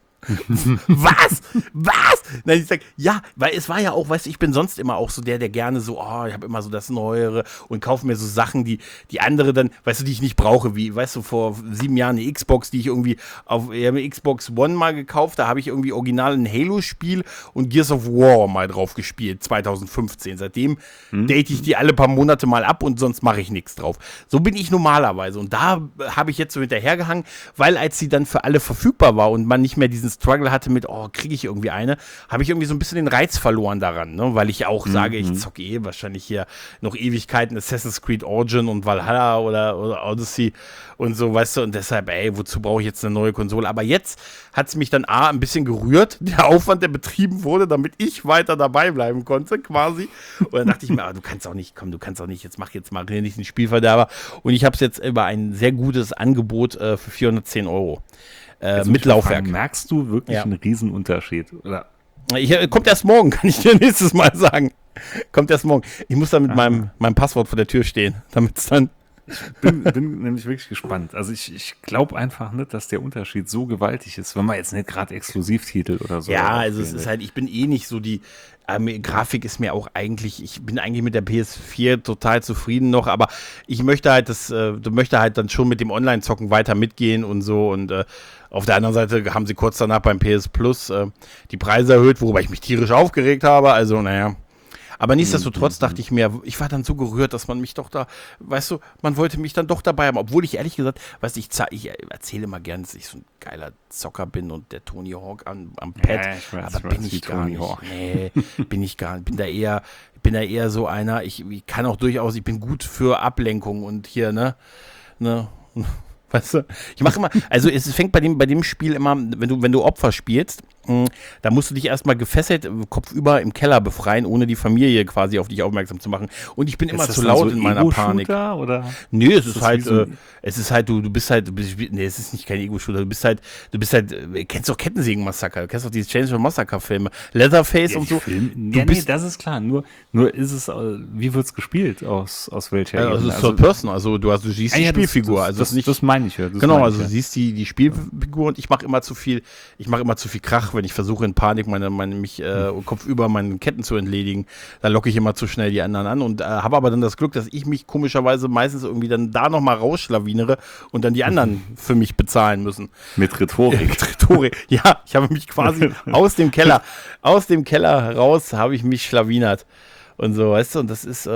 Was? Nein, ich sag, ja, weil es war ja auch, weißt du, ich bin sonst immer auch so der gerne so, ich habe immer so das Neuere und kaufe mir so Sachen, die andere dann, weißt du, die ich nicht brauche, wie, weißt du, vor 7 Jahren eine Xbox, die ich irgendwie ich habe eine Xbox One mal gekauft, da habe ich irgendwie original ein Halo-Spiel und Gears of War mal drauf gespielt, 2015. Seitdem date ich die alle paar Monate mal ab und sonst mache ich nichts drauf. So bin ich normalerweise und da habe ich jetzt so hinterhergehangen, weil als sie dann für alle verfügbar war und man nicht mehr diesen Struggle hatte mit, kriege ich irgendwie eine, habe ich irgendwie so ein bisschen den Reiz verloren daran, ne? Weil ich auch sage, ich zocke wahrscheinlich hier noch Ewigkeiten Assassin's Creed Origin und Valhalla oder Odyssey und so, weißt du, und deshalb, wozu brauche ich jetzt eine neue Konsole? Aber jetzt hat es mich dann ein bisschen gerührt, der Aufwand, der betrieben wurde, damit ich weiter dabei bleiben konnte, quasi. Und dann dachte ich mir, du kannst auch nicht, jetzt mach jetzt mal nicht den Spielverderber. Und ich habe es jetzt über ein sehr gutes Angebot für 410 €. Mit Laufwerk. Merkst du wirklich einen Riesenunterschied? Oder? Kommt erst morgen, kann ich dir nächstes Mal sagen. Kommt erst morgen. Ich muss da mit meinem Passwort vor der Tür stehen, damit es dann... Ich bin nämlich wirklich gespannt. Also ich glaube einfach nicht, dass der Unterschied so gewaltig ist, wenn man jetzt nicht gerade Exklusivtitel oder so. Ja, also es ist halt, ich bin nicht so die... Grafik ist mir auch ich bin eigentlich mit der PS4 total zufrieden noch, aber ich möchte halt dann schon mit dem Online-Zocken weiter mitgehen und so und auf der anderen Seite haben sie kurz danach beim PS Plus die Preise erhöht, worüber ich mich tierisch aufgeregt habe, also naja. Aber nichtsdestotrotz dachte ich mir, ich war dann so gerührt, dass man mich doch da, weißt du, man wollte mich dann doch dabei haben, obwohl ich ehrlich gesagt, weißt du, ich erzähle immer gern, dass ich so ein geiler Zocker bin und der Tony Hawk am Pad, aber bin ich gar nicht. Nee, bin ich gar nicht. Bin da eher so einer, ich kann auch durchaus, ich bin gut für Ablenkung und hier, ne, weißt du, ich mache immer, also es fängt bei dem Spiel immer, wenn du Opfer spielst, da musst du dich erstmal gefesselt, kopfüber im Keller befreien, ohne die Familie quasi auf dich aufmerksam zu machen. Und ich bin immer zu laut in meiner Panik. Oder? Nee, es ist halt, es ist nicht kein Ego-Shooter, du bist halt, kennst doch Kettensägen-Massaker, du kennst doch diese Chainsaw Massacre-Filme, Leatherface und so. Das ist klar, nur ist es, wie wird's gespielt, aus welcher Ebene? Also Third Person, also du siehst die Spielfigur. Das meine ich ja. Du siehst die Spielfigur und ich mache immer zu viel Krach, wenn ich versuche in Panik mich kopfüber meinen Ketten zu entledigen, da locke ich immer zu schnell die anderen an und habe aber dann das Glück, dass ich mich komischerweise meistens irgendwie dann da nochmal rausschlawinere und dann die anderen für mich bezahlen müssen. Mit Rhetorik. Ja, ich habe mich quasi aus dem Keller heraus habe ich mich schlawinert und so, weißt du, und das ist,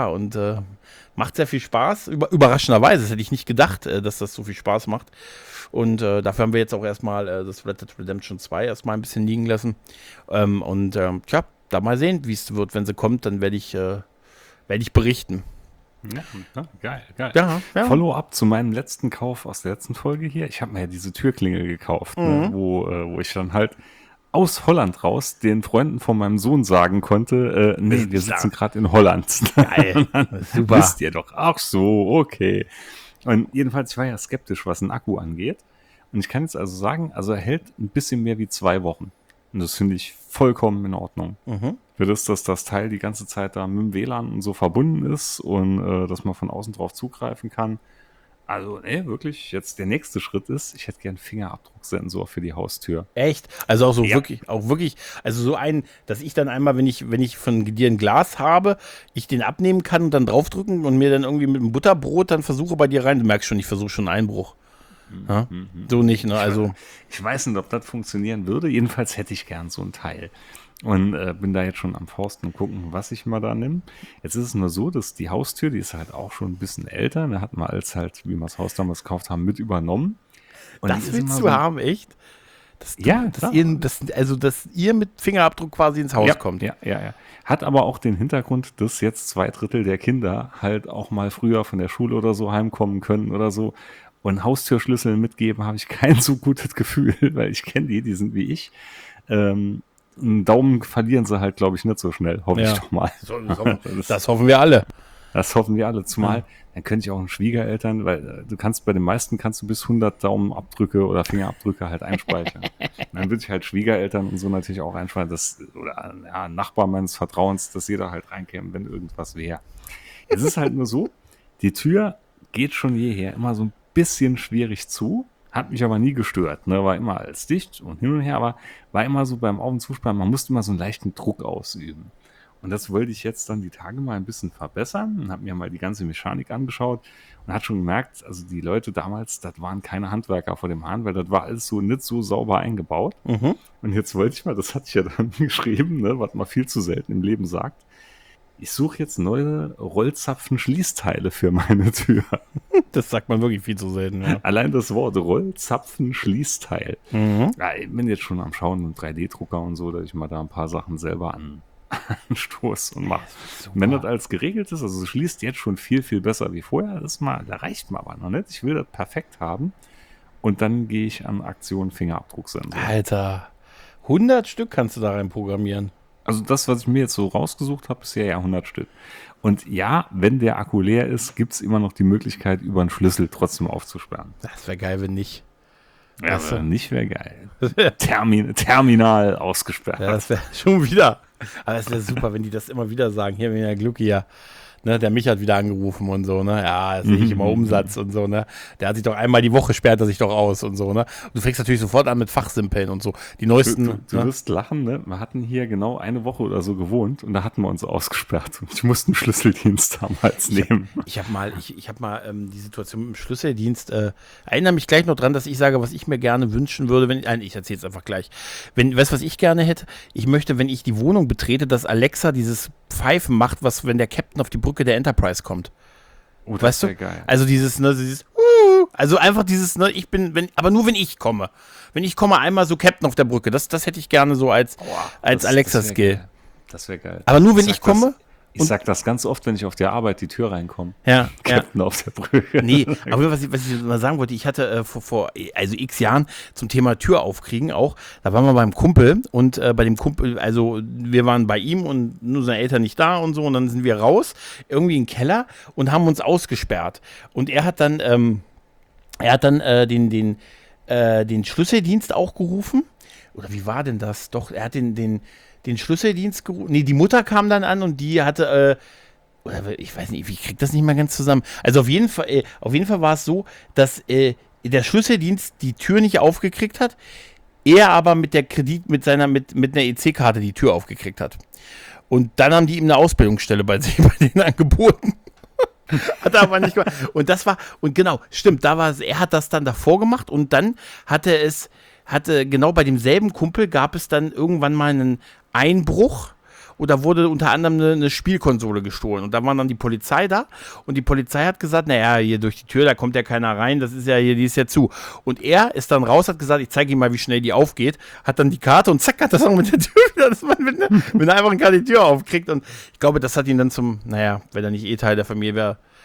macht sehr viel Spaß, überraschenderweise, das hätte ich nicht gedacht, dass das so viel Spaß macht. Und dafür haben wir jetzt auch erstmal das Red Dead Redemption 2 erstmal ein bisschen liegen lassen. Da mal sehen, wie es wird. Wenn sie kommt, dann werde ich berichten. Ja, geil. Ja. Follow-up zu meinem letzten Kauf aus der letzten Folge hier. Ich habe mir ja diese Türklingel gekauft, ne, wo ich dann halt aus Holland raus den Freunden von meinem Sohn sagen konnte, nee, wir sitzen gerade in Holland. Geil. Super. Wisst ihr doch. Ach so, okay. Und jedenfalls, ich war ja skeptisch, was einen Akku angeht. Und ich kann jetzt also sagen, also er hält ein bisschen mehr wie 2 Wochen. Und das finde ich vollkommen in Ordnung. Für das, dass das Teil die ganze Zeit da mit dem WLAN und so verbunden ist und dass man von außen drauf zugreifen kann. Also, wirklich, jetzt der nächste Schritt ist, ich hätte gern Fingerabdrucksensor für die Haustür. Echt? Also auch so wirklich, also so einen, dass ich dann einmal, wenn ich von dir ein Glas habe, ich den abnehmen kann und dann draufdrücken und mir dann irgendwie mit einem Butterbrot dann versuche bei dir rein. Du merkst schon, ich versuche schon einen Einbruch. Ja? So nicht, ne? Also. Ich weiß nicht, ob das funktionieren würde. Jedenfalls hätte ich gern so ein Teil. Und bin da jetzt schon am Forsten und gucken, was ich mal da nehme. Jetzt ist es nur so, dass die Haustür, die ist halt auch schon ein bisschen älter. Da hat man als halt, wie wir das Haus damals gekauft haben, mit übernommen. Und das willst du haben, echt? Dass ihr mit Fingerabdruck quasi ins Haus kommt. Ja. Hat aber auch den Hintergrund, dass jetzt 2/3 der Kinder halt auch mal früher von der Schule oder so heimkommen können oder so. Und Haustürschlüssel mitgeben habe ich kein so gutes Gefühl, weil ich kenne die sind wie ich. Einen Daumen verlieren sie halt, glaube ich, nicht so schnell, hoffe ich doch mal. Das hoffen wir alle. Das hoffen wir alle. Zumal, dann könnte ich auch einen Schwiegereltern, weil du kannst bei den meisten bis 100 Daumenabdrücke oder Fingerabdrücke halt einspeichern. Dann würde ich halt Schwiegereltern und so natürlich auch einspeichern, oder Nachbar meines Vertrauens, dass jeder halt reinkäme, wenn irgendwas wäre. Es ist halt nur so, die Tür geht schon jeher immer so ein bisschen schwierig zu. Hat mich aber nie gestört, ne? War immer alles dicht und hin und her, aber war immer so beim Auf- und Zusperren, man musste immer so einen leichten Druck ausüben. Und das wollte ich jetzt dann die Tage mal ein bisschen verbessern und habe mir mal die ganze Mechanik angeschaut und hat schon gemerkt, also die Leute damals, das waren keine Handwerker vor dem Hahn, weil das war alles so nicht so sauber eingebaut. Und jetzt wollte ich mal, das hatte ich ja dann geschrieben, ne, was man viel zu selten im Leben sagt, ich suche jetzt neue Rollzapfen-Schließteile für meine Tür. Das sagt man wirklich viel zu selten. Ja. Allein das Wort Rollzapfen-Schließteil. Ja, ich bin jetzt schon am Schauen mit 3D-Drucker und so, dass ich mal da ein paar Sachen selber anstoß und mache. Wenn das alles geregelt ist, also es schließt jetzt schon viel, viel besser wie vorher, da reicht mir aber noch nicht. Ich will das perfekt haben. Und dann gehe ich an Aktion Fingerabdrucksensor. Alter, 100 Stück kannst du da rein programmieren. Also das, was ich mir jetzt so rausgesucht habe, ist ja 100 Stück. Und ja, wenn der Akku leer ist, gibt es immer noch die Möglichkeit, über einen Schlüssel trotzdem aufzusperren. Das wäre geil, wenn nicht. Ja, nicht wäre geil. Terminal ausgesperrt. Ja, das wäre schon wieder. Aber es wäre super, wenn die das immer wieder sagen. Hier, wenn der Glucki ja, ne, der mich hat wieder angerufen und so, ne? Ja, das sehe ich immer Umsatz und so, ne? Der hat sich doch einmal die Woche, sperrt er sich doch aus und so, ne? Und du fängst natürlich sofort an mit Fachsimpeln und so. Die neuesten. Du wirst lachen, ne? Wir hatten hier genau eine Woche oder so gewohnt und da hatten wir uns ausgesperrt. Und ich musste einen Schlüsseldienst damals nehmen. Ich hab mal die Situation mit dem Schlüsseldienst, erinnere mich gleich noch dran, dass ich sage, was ich mir gerne wünschen würde, ich erzähle es einfach gleich. Weißt du, was ich gerne hätte? Ich möchte, wenn ich die Wohnung betrete, dass Alexa dieses Pfeifen macht, was, wenn der Captain auf die Brücke der Enterprise kommt. Oh, das weißt du? Geil. Also also einfach dieses, ne, aber nur wenn ich komme. Wenn ich komme, einmal so Captain auf der Brücke. Das hätte ich gerne so als Alexa-Skill. Das wäre geil. Aber nur wenn ich komme. Ich sag das ganz oft, wenn ich auf der Arbeit die Tür reinkomme. Ja. Captain auf der Brücke. Nee, aber was ich mal sagen wollte, ich hatte vor x Jahren zum Thema Tür aufkriegen auch, da waren wir beim Kumpel und bei dem Kumpel, also wir waren bei ihm und nur seine Eltern nicht da und so und dann sind wir raus, irgendwie in den Keller und haben uns ausgesperrt. Und er hat dann den Schlüsseldienst auch gerufen. Oder wie war denn das? Doch, er hat den Schlüsseldienst gerufen. Nee, die Mutter kam dann an und die hatte, oder ich weiß nicht, ich krieg das nicht mal ganz zusammen. Also auf jeden Fall war es so, dass der Schlüsseldienst die Tür nicht aufgekriegt hat, er aber mit einer EC-Karte die Tür aufgekriegt hat. Und dann haben die ihm eine Ausbildungsstelle bei denen angeboten. Hat er aber nicht gemacht. Er hat das dann davor gemacht und dann hatte genau bei demselben Kumpel gab es dann irgendwann mal einen Einbruch oder wurde unter anderem eine Spielkonsole gestohlen und da war dann die Polizei da und die Polizei hat gesagt, naja, hier durch die Tür, da kommt ja keiner rein, die ist ja zu. Und er ist dann raus, hat gesagt, ich zeige ihm mal, wie schnell die aufgeht, hat dann die Karte und zack, hat das auch mit der Tür wieder, dass man wenn er einfach gerade die Tür aufkriegt und ich glaube, das hat ihn dann wenn er nicht Teil der Familie wäre,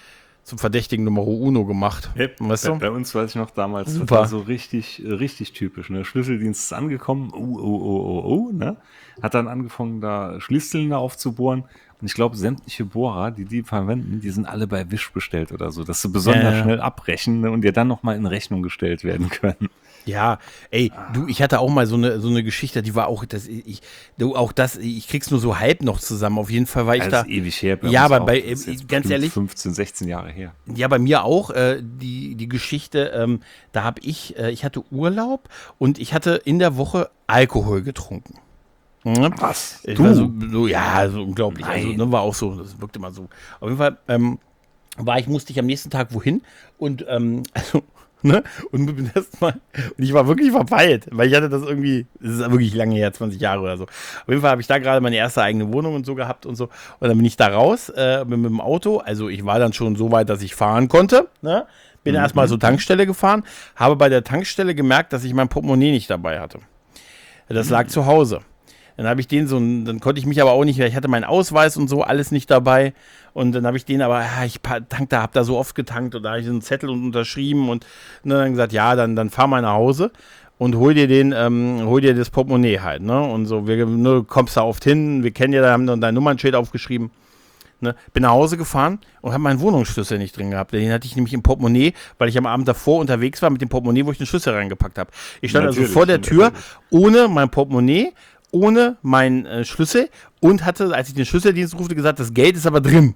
zum Verdächtigen Numero Uno gemacht. Weißt du? Bei uns, weiß ich noch damals, das Super. war so richtig typisch. Ne? Schlüsseldienst ist angekommen, ne? Hat dann angefangen, da Schlüsseln aufzubohren. Und ich glaube, sämtliche Bohrer, die verwenden, die sind alle bei Wish bestellt oder so, dass sie besonders schnell abbrechen, ne? Und dir dann nochmal in Rechnung gestellt werden können. Ja, ey, du, ich hatte auch mal so eine Geschichte, die war auch, ich krieg's nur so halb noch zusammen. Auf jeden Fall war ich Das da. ist ewig her. Ja, aber ganz ehrlich, 15, 16 Jahre her. Ja, bei mir auch, die Geschichte, da habe ich hatte Urlaub und ich hatte in der Woche Alkohol getrunken. Was? Ich war so unglaublich. Also, ne, war auch so, das wirkte immer so. Auf jeden Fall musste ich am nächsten Tag wohin und ne, und bin erstmal, und ich war wirklich verpeilt, weil ich hatte das ist wirklich lange her, 20 Jahre oder so. Auf jeden Fall habe ich da gerade meine erste eigene Wohnung und so gehabt und so. Und dann bin ich da raus, bin mit dem Auto, also ich war dann schon so weit, dass ich fahren konnte, ne? Bin erstmal zur Tankstelle gefahren, habe bei der Tankstelle gemerkt, dass ich mein Portemonnaie nicht dabei hatte. Das lag zu Hause. Dann habe ich dann konnte ich mich aber auch nicht mehr, ich hatte meinen Ausweis und so, alles nicht dabei. Und dann habe ich den aber, habe da so oft getankt und da habe ich so einen Zettel und unterschrieben und dann gesagt, ja, dann fahr mal nach Hause und hol dir das Portemonnaie halt, ne? Und so, kommst da oft hin, wir kennen ja, da haben dann dein Nummernschild aufgeschrieben. Ne? Bin nach Hause gefahren und habe meinen Wohnungsschlüssel nicht drin gehabt. Den hatte ich nämlich im Portemonnaie, weil ich am Abend davor unterwegs war mit dem Portemonnaie, wo ich den Schlüssel reingepackt habe. Ich stand also vor der Tür ohne mein Portemonnaie, ohne meinen Schlüssel und hatte, als ich den Schlüsseldienst rufte, gesagt, das Geld ist aber drin.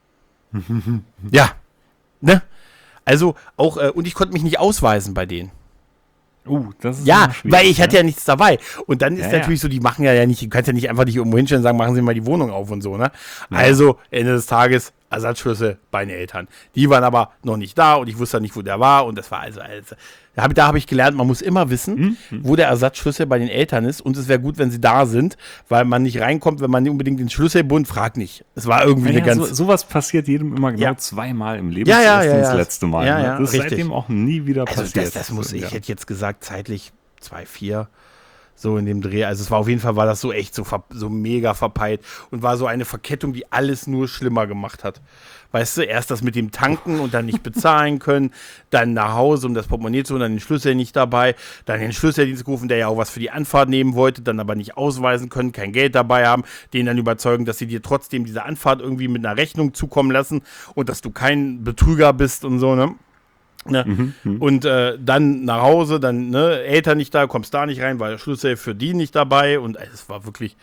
Ja. Ne? Also auch, und ich konnte mich nicht ausweisen bei denen. Das ist ja, weil ich hatte ja nichts dabei. Und dann ist natürlich so, die machen ja nicht, du kannst ja nicht einfach dich irgendwo hinstellen und sagen, machen Sie mal die Wohnung auf und so, ne? Ja. Also, Ende des Tages, Ersatzschlüssel bei den Eltern. Die waren aber noch nicht da und ich wusste nicht, wo der war und das war also da habe ich gelernt, man muss immer wissen, wo der Ersatzschlüssel bei den Eltern ist und es wäre gut, wenn sie da sind, weil man nicht reinkommt, wenn man nicht unbedingt den Schlüsselbund fragt nicht. Es war irgendwie eine ganz... Sowas passiert jedem immer genau zweimal im Leben. Das letzte Mal. Ja, das ist richtig. seitdem auch nie wieder passiert. Ich hätte jetzt gesagt, zeitlich 2,4 so in dem Dreh. Also es war auf jeden Fall, war das so echt so mega verpeilt und war so eine Verkettung, die alles nur schlimmer gemacht hat. Weißt du, erst das mit dem Tanken und dann nicht bezahlen können, dann nach Hause, um das Portemonnaie zu holen, dann den Schlüssel nicht dabei, dann den Schlüsseldienst gerufen, der ja auch was für die Anfahrt nehmen wollte, dann aber nicht ausweisen können, kein Geld dabei haben, den dann überzeugen, dass sie dir trotzdem diese Anfahrt irgendwie mit einer Rechnung zukommen lassen und dass du kein Betrüger bist und so, ne? Ne? Und dann nach Hause, dann Eltern nicht da, kommst da nicht rein, weil der Schlüssel für die nicht dabei und es war wirklich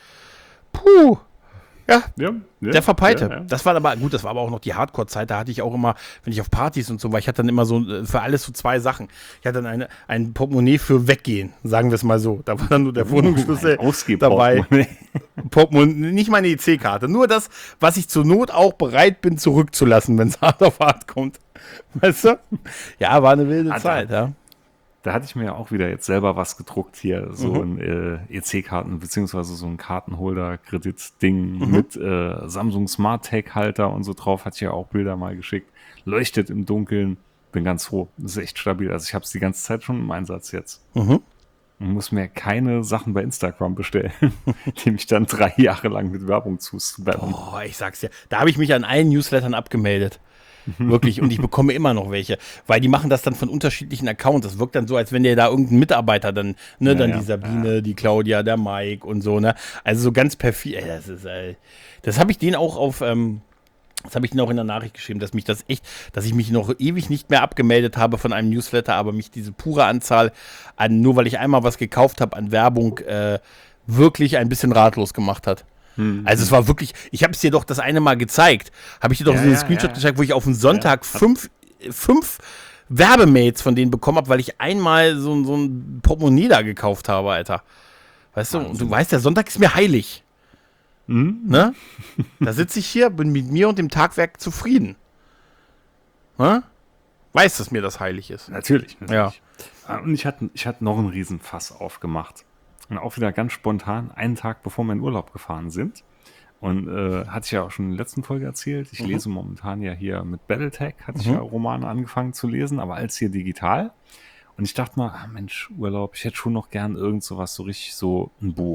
der Verpeilte. Ja. Das war aber auch noch die Hardcore-Zeit, da hatte ich auch immer, wenn ich auf Partys und so war, ich hatte dann immer so für alles so 2 Sachen. Ich hatte dann ein Portemonnaie für Weggehen, sagen wir es mal so. Da war dann nur der Wohnungsschlüssel dabei. Portemonnaie, nicht meine EC-Karte, nur das, was ich zur Not auch bereit bin zurückzulassen, wenn es hart auf hart kommt. Weißt du? Ja, war eine wilde Zeit, ja. Da hatte ich mir ja auch wieder jetzt selber was gedruckt hier, so ein EC-Karten, beziehungsweise so ein Kartenholder-Kredit-Ding mit Samsung Smart Tag-Halter und so drauf, hatte ich ja auch Bilder mal geschickt. Leuchtet im Dunkeln, bin ganz froh. Das ist echt stabil. Also ich habe es die ganze Zeit schon im Einsatz jetzt. Und muss mir keine Sachen bei Instagram bestellen, die mich dann 3 Jahre lang mit Werbung zuspammen. Boah, ich sag's dir, da habe ich mich an allen Newslettern abgemeldet. Wirklich, und ich bekomme immer noch welche, weil die machen das dann von unterschiedlichen Accounts. Das wirkt dann so, als wenn der da irgendein Mitarbeiter dann, die Sabine, die Claudia, der Mike und so, ne? Also so ganz perfid. Das habe ich denen auch das habe ich denen auch in der Nachricht geschrieben, dass ich mich noch ewig nicht mehr abgemeldet habe von einem Newsletter, aber mich diese pure Anzahl nur weil ich einmal was gekauft habe an Werbung, wirklich ein bisschen ratlos gemacht hat. Also es war wirklich, ich habe es dir doch das eine Mal gezeigt, habe ich dir doch so einen Screenshot gezeigt, wo ich auf den Sonntag 5 Werbemails von denen bekommen habe, weil ich einmal so ein Portemonnaie da gekauft habe, Alter. Weißt du, und du weißt, der Sonntag ist mir heilig. Ne? Da sitze ich hier, bin mit mir und dem Tagwerk zufrieden. Ne? Weiß, dass mir das heilig ist. Natürlich. Ja. Und ich hatte noch einen Riesenfass aufgemacht. Und auch wieder ganz spontan, einen Tag bevor wir in Urlaub gefahren sind. Und hatte ich ja auch schon in der letzten Folge erzählt. Ich lese momentan ja hier mit Battletech, hatte ich ja Romane angefangen zu lesen, aber als hier digital. Und ich dachte mal, Mensch, Urlaub, ich hätte schon noch gern irgend sowas, so richtig so ein Buch.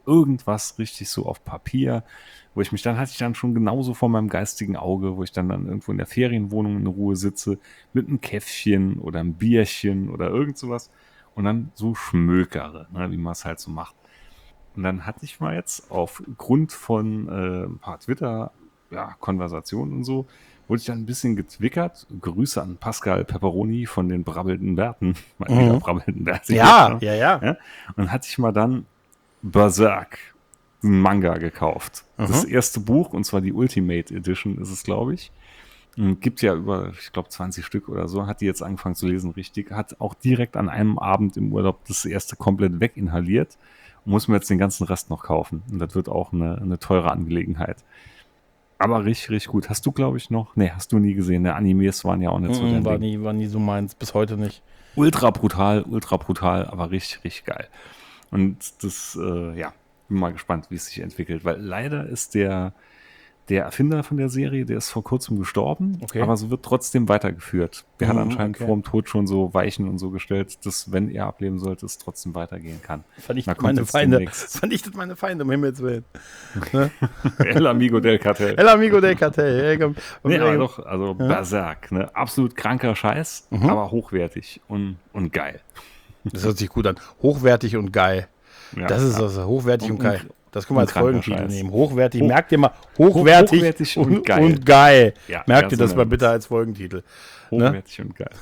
irgendwas richtig so auf Papier, wo ich mich dann, hatte ich dann schon genauso vor meinem geistigen Auge, wo ich dann irgendwo in der Ferienwohnung in Ruhe sitze, mit einem Käffchen oder einem Bierchen oder irgend sowas und dann so schmökere, ne, wie man es halt so macht. Und dann hatte ich mal jetzt aufgrund von ein paar Twitter-Konversationen und so, wurde ich dann ein bisschen getwickert. Grüße an Pascal Pepperoni von den brabbelnden Bärten. Mal wieder brabbelnden Bärte. Ja. Und dann hatte ich mal dann Berserk, einen Manga gekauft. Das erste Buch, und zwar die Ultimate Edition ist es, glaube ich. Und gibt ja über, ich glaube, 20 Stück oder so. Hat die jetzt angefangen zu lesen, richtig. Hat auch direkt an einem Abend im Urlaub das erste komplett weginhaliert. Und muss mir jetzt den ganzen Rest noch kaufen. Und das wird auch eine teure Angelegenheit. Aber richtig, richtig gut. Hast du, glaube ich, noch? Nee, hast du nie gesehen. Der Animes waren ja auch nicht so dein Ding. War nie so meins, bis heute nicht. Ultra brutal, aber richtig, richtig geil. Und das, bin mal gespannt, wie es sich entwickelt. Weil leider ist der Erfinder von der Serie, der ist vor kurzem gestorben, aber so wird trotzdem weitergeführt. Der hat anscheinend vor dem Tod schon so Weichen und so gestellt, dass, wenn er ableben sollte, es trotzdem weitergehen kann. Vernichtet meine Feinde, um Himmels Willen. Ne? El Amigo del Cartel. El Amigo del Cartel. Nee, aber doch, also Berserk, ne? Absolut kranker Scheiß, aber hochwertig und geil. Das hört sich gut an. Hochwertig und geil. Ja, das ist also hochwertig und geil. Das können wir als Folgentitel Scheiß. nehmen. Hochwertig, merkt ihr mal, hochwertig und geil. Ja, merkt ihr das mal bitte als Folgentitel. Hochwertig und geil.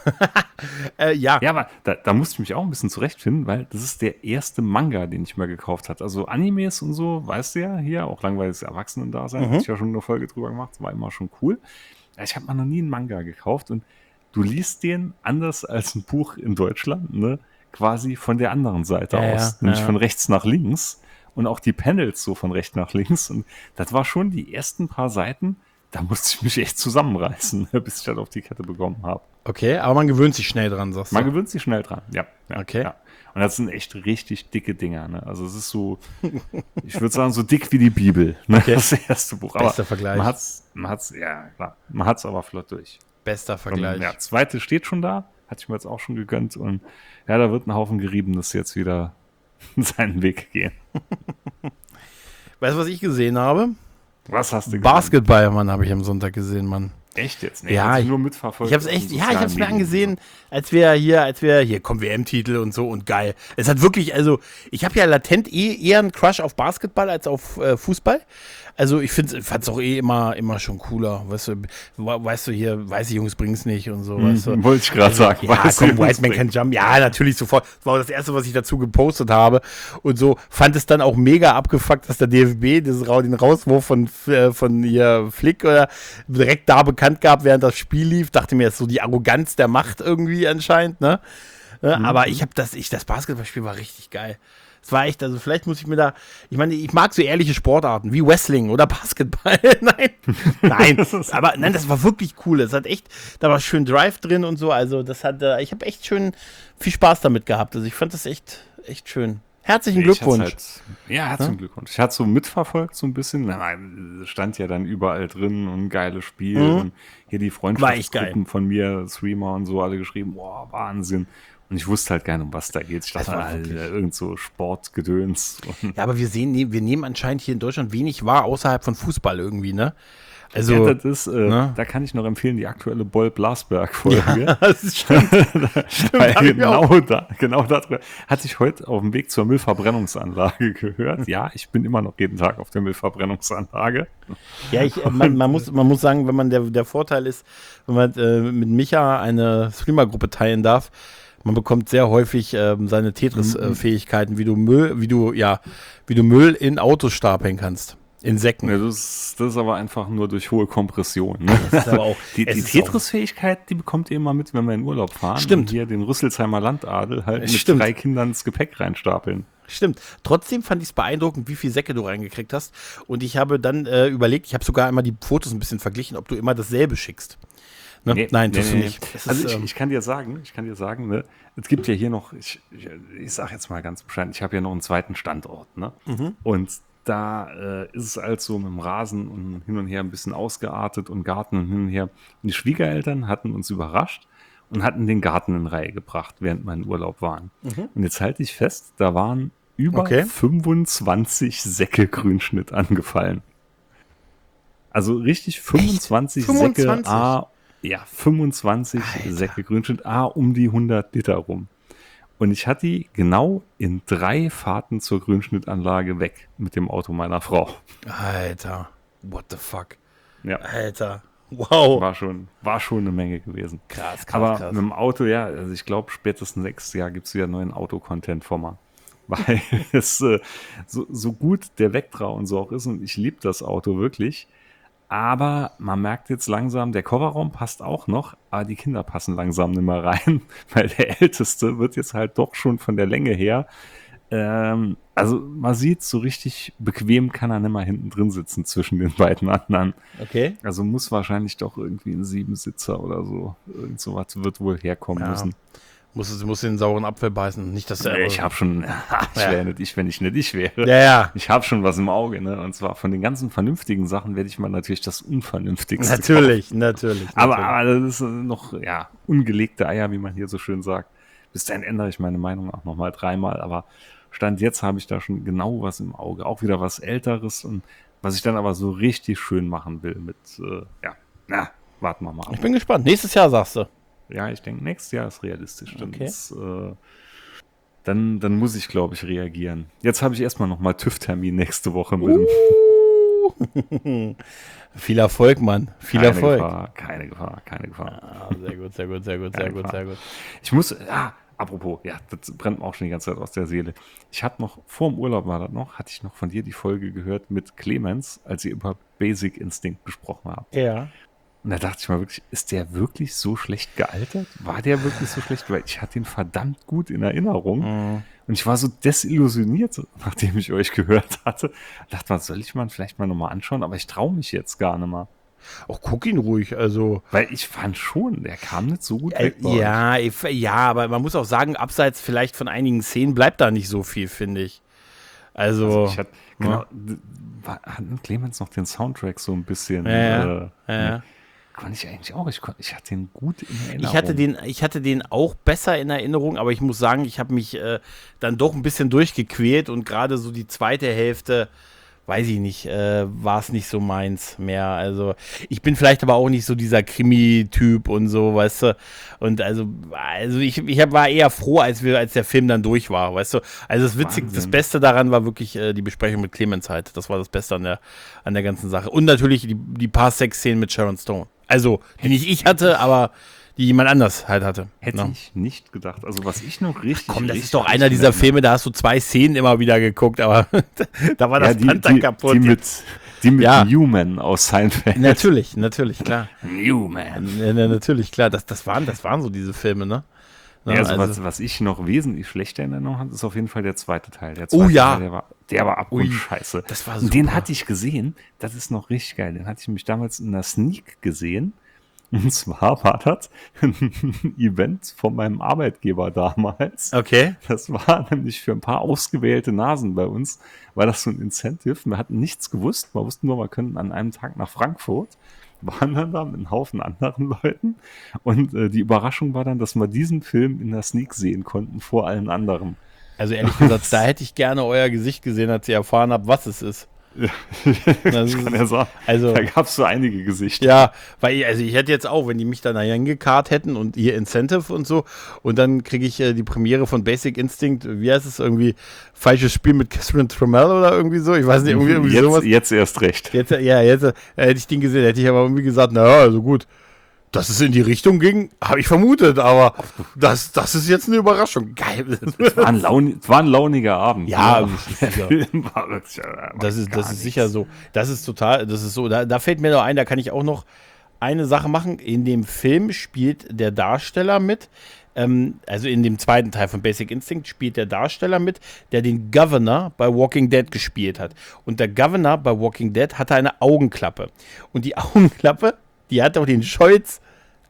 Ja, aber da musste ich mich auch ein bisschen zurechtfinden, weil das ist der erste Manga, den ich mir gekauft habe. Also Animes und so, weißt du ja, hier, auch langweiliges Erwachsenen-Dasein, hatte ich ja schon eine Folge drüber gemacht, das war immer schon cool. Ja, ich habe mal noch nie einen Manga gekauft und du liest den anders als ein Buch in Deutschland, ne? Quasi von der anderen Seite aus, nämlich von rechts nach links. Und auch die Panels so von rechts nach links. Und das war schon die ersten paar Seiten, da musste ich mich echt zusammenreißen, bis ich das auf die Kette bekommen habe. Okay, aber man gewöhnt sich schnell dran, sagst du? Man gewöhnt sich schnell dran, ja. Okay. Ja. Und das sind echt richtig dicke Dinger. Ne? Also es ist so, ich würde sagen, so dick wie die Bibel, ne? Okay. Das erste Buch. Bester Vergleich. Man hat's aber flott durch. Bester Vergleich. Ja, zweite steht schon da, hatte ich mir jetzt auch schon gegönnt. Und ja, da wird ein Haufen Geriebenes jetzt wieder seinen Weg gehen. Weißt du, was ich gesehen habe? Was hast du gesehen? Basketball, Mann, habe ich am Sonntag gesehen, Mann. Echt jetzt? Nee, ja, nur mitverfolgt. Ich habe es echt, ich habe es mir angesehen, als wir hier kommen WM-Titel und so und geil. Es hat wirklich, also ich habe ja latent eher einen Crush auf Basketball als auf Fußball. Also ich fand es auch immer schon cooler. Weißt du, hier, weiße Jungs bringen's nicht und so. Weißt du? Wollte ich gerade sagen. Ja, komm, White Man Can Jump. Ja, natürlich sofort. Das war auch das Erste, was ich dazu gepostet habe. Und so fand es dann auch mega abgefuckt, dass der DFB den Rauswurf von hier Flick oder direkt da bekannt gab, während das Spiel lief. Dachte mir, das ist so die Arroganz der Macht irgendwie anscheinend, ne? Aber das Basketballspiel war richtig geil. Es war echt, also vielleicht muss ich mir ich mag so ehrliche Sportarten wie Wrestling oder Basketball. Nein, das war wirklich cool. Es hat echt, da war schön Drive drin und so. Also ich habe echt schön viel Spaß damit gehabt. Also ich fand das echt schön. Herzlichen Glückwunsch. Herzlichen Glückwunsch. Ich hatte so mitverfolgt so ein bisschen. Stand ja dann überall drin und ein geiles Spiel. Und hier die Freundschaftsgruppen von mir, Streamer und so, alle geschrieben, boah, Wahnsinn. Und ich wusste halt gar nicht, um was da geht. Ich dachte, irgend so Sportgedöns. Ja, aber wir nehmen anscheinend hier in Deutschland wenig wahr, außerhalb von Fußball irgendwie, ne? Also, ja, das ist, da kann ich noch empfehlen, die aktuelle Boll-Blasberg-Folge. Ja, das stimmt. Weil genau darüber hatte ich heute auf dem Weg zur Müllverbrennungsanlage gehört. Ja, ich bin immer noch jeden Tag auf der Müllverbrennungsanlage. Ja, man muss sagen, wenn man der Vorteil ist, wenn man mit Micha eine Streamer-Gruppe teilen darf, man bekommt sehr häufig seine Tetris-Fähigkeiten, wie du Müll in Autos stapeln kannst. In Säcken. Ja, das ist aber einfach nur durch hohe Kompression. Ne? Das ist aber auch, die Tetris-Fähigkeit, die bekommt ihr immer mit, wenn wir in Urlaub fahren. Stimmt. Und hier den Rüsselsheimer Landadel halt mit 3 Kindern das Gepäck reinstapeln. Stimmt. Trotzdem fand ich es beeindruckend, wie viele Säcke du reingekriegt hast. Und ich habe dann überlegt, ich habe sogar einmal die Fotos ein bisschen verglichen, ob du immer dasselbe schickst. Ne? Nee, nein, tust du nicht. Also ich kann dir sagen, ne, es gibt ja hier noch, ich sage jetzt mal ganz bescheiden, ich habe ja noch einen zweiten Standort. Ne? Und da ist es halt so mit dem Rasen und hin und her ein bisschen ausgeartet und Garten und hin und her. Und die Schwiegereltern hatten uns überrascht und hatten den Garten in Reihe gebracht, während wir in Urlaub waren. Und jetzt halte ich fest, da waren über Okay. 25 Säcke Grünschnitt angefallen. Also richtig 25 Säcke, 25? 25 Alter. Säcke Grünschnitt, um die 100 Liter rum. Und ich hatte die genau in 3 Fahrten zur Grünschnittanlage weg mit dem Auto meiner Frau. Alter, what the fuck? Ja, Alter, wow. war schon eine Menge gewesen. Krass, Aber mit dem Auto, ja, also ich glaube, spätestens nächstes Jahr gibt es wieder neuen Auto-Content von mir. Weil es so gut der Vectra und so auch ist und ich liebe das Auto wirklich. Aber man merkt jetzt langsam, der Kofferraum passt auch noch, aber die Kinder passen langsam nicht mehr rein, weil der Älteste wird jetzt halt doch schon von der Länge her, also man sieht, so richtig bequem kann er nicht mehr hinten drin sitzen zwischen den beiden anderen. Okay. Also muss wahrscheinlich doch irgendwie ein 7-Sitzer oder so, irgend sowas wird wohl herkommen Ja. müssen. Muss den sauren Apfel beißen. Nicht, dass der. Ich habe schon, ich wäre nicht ich, wenn ich nicht ich wäre. Ja. Ich habe schon was im Auge, ne? Und zwar von den ganzen vernünftigen Sachen werde ich mal natürlich das Unvernünftigste Natürlich. Aber das ist noch, ja, ungelegte Eier, wie man hier so schön sagt. Bis dahin ändere ich meine Meinung auch nochmal 3-mal, aber Stand jetzt habe ich da schon genau was im Auge. Auch wieder was Älteres und was ich dann aber so richtig schön machen will mit, warten wir mal ab. Ich bin gespannt. Nächstes Jahr sagst du. Ja, ich denke, nächstes Jahr ist realistisch. Okay. Dann muss ich, glaube ich, reagieren. Jetzt habe ich erstmal nochmal TÜV-Termin nächste Woche mit dem. Viel Erfolg, Mann. Viel Erfolg. Keine Gefahr. Ah, sehr gut. Ich muss, apropos, ja, das brennt mir auch schon die ganze Zeit aus der Seele. Ich hatte noch, vor dem Urlaub hatte ich noch von dir die Folge gehört mit Clemens, als ihr über Basic Instinct gesprochen habt. Ja. Und da dachte ich mal wirklich, ist der wirklich so schlecht gealtert? War der wirklich so schlecht? Weil ich hatte ihn verdammt gut in Erinnerung. Und ich war so desillusioniert, nachdem ich euch gehört hatte. Dachte mal, soll ich mal vielleicht mal nochmal anschauen? Aber ich traue mich jetzt gar nicht mal. Auch guck ihn ruhig, also. Weil ich fand schon, der kam nicht so gut weg. Ja, aber man muss auch sagen, abseits vielleicht von einigen Szenen bleibt da nicht so viel, finde ich. Also ich hatte, hat Clemens noch den Soundtrack so ein bisschen. Ja. Konnte ich eigentlich auch. Ich hatte den gut in Erinnerung. Ich hatte den auch besser in Erinnerung, aber ich muss sagen, ich habe mich dann doch ein bisschen durchgequält und gerade so die zweite Hälfte, weiß ich nicht, war es nicht so meins mehr. Also ich bin vielleicht aber auch nicht so dieser Krimi-Typ und so, weißt du. Und also ich war eher froh, als der Film dann durch war, weißt du. Also das Witzige, das Beste daran war wirklich die Besprechung mit Clemens halt. Das war das Beste an der ganzen Sache. Und natürlich die paar Sexszenen mit Sharon Stone. Also, die nicht ich hatte, aber die jemand anders halt hatte. Hätte ich nicht gedacht. Also, was ich noch richtig. Komm, das ist doch einer dieser Filme, da hast du 2 Szenen immer wieder geguckt, aber da war das Band dann kaputt. Die mit Newman aus Seinfeld. Natürlich, klar. Newman. Ja, natürlich, klar. Das waren so diese Filme, ne? Ja, also was ich noch wesentlich schlechter in Erinnerung habe, ist auf jeden Fall der zweite Teil. Teil, der war abgrundscheiße. Das war super. Und den hatte ich gesehen, das ist noch richtig geil. Den hatte ich mich damals in der Sneak gesehen. Und zwar war das ein Event von meinem Arbeitgeber damals. Okay. Das war nämlich für ein paar ausgewählte Nasen bei uns, war das so ein Incentive. Wir hatten nichts gewusst. Wir wussten nur, wir können an einem Tag nach Frankfurt. Waren dann da mit einem Haufen anderen Leuten. Und die Überraschung war dann, dass wir diesen Film in der Sneak sehen konnten vor allen anderen. Also ehrlich gesagt, da hätte ich gerne euer Gesicht gesehen, als ihr erfahren habt, was es ist. Ja, das kann ja sagen. Also, da gab es so einige Gesichter. Ja, weil ich hätte jetzt auch, wenn die mich dann da hingekarrt hätten und ihr Incentive und so, und dann kriege ich die Premiere von Basic Instinct, wie heißt es irgendwie, falsches Spiel mit Catherine Trammell oder irgendwie so, ich weiß nicht, irgendwie jetzt, sowas. Jetzt erst recht. Jetzt hätte ich den gesehen, hätte ich aber irgendwie gesagt, naja, also gut, dass es in die Richtung ging, habe ich vermutet, aber das ist jetzt eine Überraschung. Geil. Es war ein launiger Abend. Ja, der Film war wirklich, das ist sicher so. Das ist so. Da fällt mir noch ein, da kann ich auch noch eine Sache machen. In dem Film spielt der Darsteller mit, also in dem zweiten Teil von Basic Instinct spielt der Darsteller mit, der den Governor bei Walking Dead gespielt hat. Und der Governor bei Walking Dead hatte eine Augenklappe. Und die Augenklappe, die hat auch den Scholz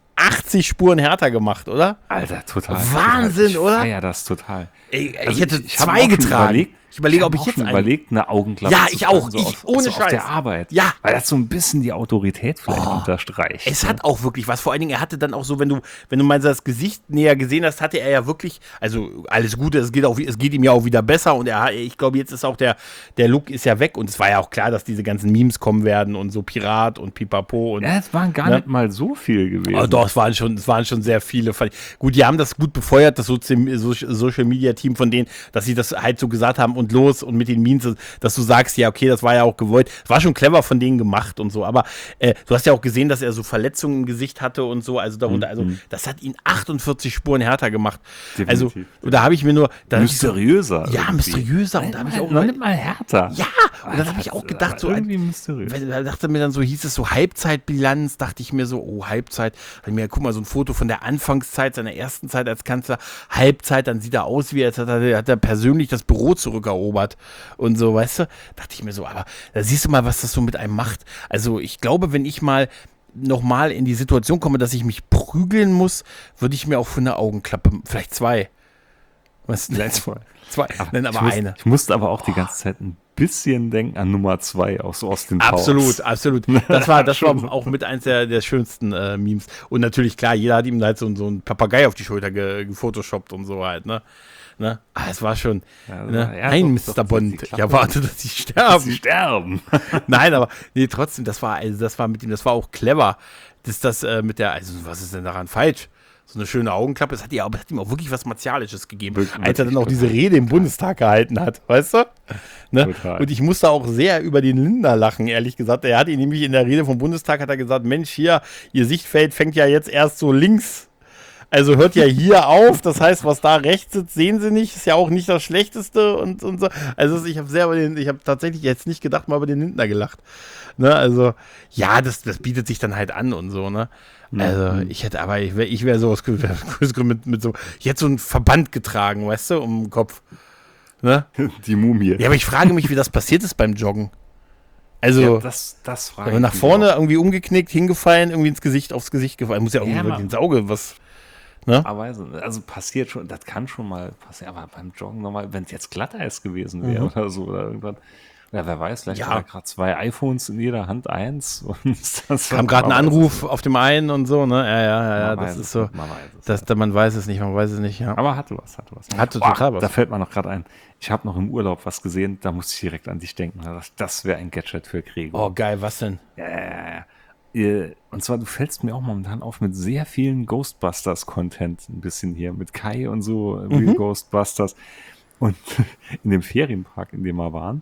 80 Spuren härter gemacht, oder? Alter, total. Wahnsinn, ich oder? Ich feier das total. Ich hätte hab 2 auch schon getragen. Ich überlege, ob ich jetzt überlegt, eine Augenklappe Ja, zu ich auch. tragen, Ohne auf Scheiß. der Arbeit. Ja. Weil das so ein bisschen die Autorität vielleicht unterstreicht. Es hat auch wirklich was. Vor allen Dingen, er hatte dann auch so, wenn du mal das Gesicht näher gesehen hast, hatte er ja wirklich, also alles Gute, es geht ihm ja auch wieder besser und ich glaube, jetzt ist auch der Look ist ja weg und es war ja auch klar, dass diese ganzen Memes kommen werden und so Pirat und Pipapo und. Ja, es waren gar nicht mal so viel gewesen. Oh, doch, es waren schon sehr viele. Gut, die haben das gut befeuert, das Social Media Team von denen, dass sie das halt so gesagt haben und los und mit den Memes, dass du sagst, ja, okay, das war ja auch gewollt. War schon clever von denen gemacht und so, aber du hast ja auch gesehen, dass er so Verletzungen im Gesicht hatte und so, also darunter, das hat ihn 48 Spuren härter gemacht. Definitiv. Also, da habe ich mir nur. Mysteriöser. Ja, irgendwie. Mysteriöser. Und da habe ich auch. Noch nicht mal härter. Ja, und dann habe ich auch gedacht, so. Irgendwie mysteriös. Da dachte mir dann so, hieß es so Halbzeitbilanz, dachte ich mir so, oh, Halbzeit. Guck mal, so ein Foto von der Anfangszeit, seiner ersten Zeit als Kanzler, Halbzeit, dann sieht er aus, wie als hat er persönlich das Büro zurückerobert und so, weißt du? Dachte ich mir so, aber da siehst du mal, was das so mit einem macht. Also ich glaube, wenn ich mal nochmal in die Situation komme, dass ich mich prügeln muss, würde ich mir auch für eine Augenklappe, vielleicht 2. Was? Vielleicht 2. Aber eine. Ich musste aber auch die ganze Zeit ein bisschen denken an Nummer 2 aus den Absolut. Das war auch mit eins der schönsten Memes. Und natürlich, klar, jeder hat ihm halt so einen Papagei auf die Schulter gefotoshoppt und so halt, ne? Es war schon, nein, Mr. Bond, ich erwarte, dass sie sterben. Nein, aber nee, trotzdem, das war mit ihm, das war auch clever. Was ist denn daran falsch? So eine schöne Augenklappe, es hat ihm auch wirklich was Martialisches gegeben, als er dann auch diese Rede im Bundestag gehalten hat, weißt du? Ne? Und ich musste auch sehr über den Lindner lachen, ehrlich gesagt. Er hat ihn nämlich in der Rede vom Bundestag, hat er gesagt, Mensch, hier, Ihr Sichtfeld fängt ja jetzt erst so links, also hört ja hier auf, das heißt, was da rechts sitzt, sehen Sie nicht, ist ja auch nicht das Schlechteste und so. Also ich habe tatsächlich jetzt nicht gedacht, mal über den Lindner gelacht. Ne? Also, ja, das bietet sich dann halt an und so, ne? Also, ich wäre so mit so, ich hätte so einen Verband getragen, weißt du, um den Kopf. Ne? Die Mumie. Ja, aber ich frage mich, wie das passiert ist beim Joggen. Also, ja, das frage ich nach vorne irgendwie umgeknickt, hingefallen, irgendwie aufs Gesicht gefallen. Muss ja irgendwie ins Auge was. Ne? Aber also passiert schon, das kann schon mal passieren, aber beim Joggen nochmal, wenn es jetzt Glatteis gewesen wäre oder so oder irgendwas. Ja, wer weiß, vielleicht hat er gerade 2 iPhones in jeder Hand, eins. Und das kam gerade ein Anruf auf dem einen und so, ne? Ja, das ist so. Man weiß es nicht, ja. Aber hatte was. Hatte total was. Da fällt mir noch gerade ein. Ich habe noch im Urlaub was gesehen, da musste ich direkt an dich denken. Das wäre ein Gadget für Gregor. Oh, geil, was denn? Ja. Und zwar, du fällst mir auch momentan auf mit sehr vielen Ghostbusters-Content, ein bisschen hier, mit Kai und so, Real Ghostbusters. Und in dem Ferienpark, in dem wir waren,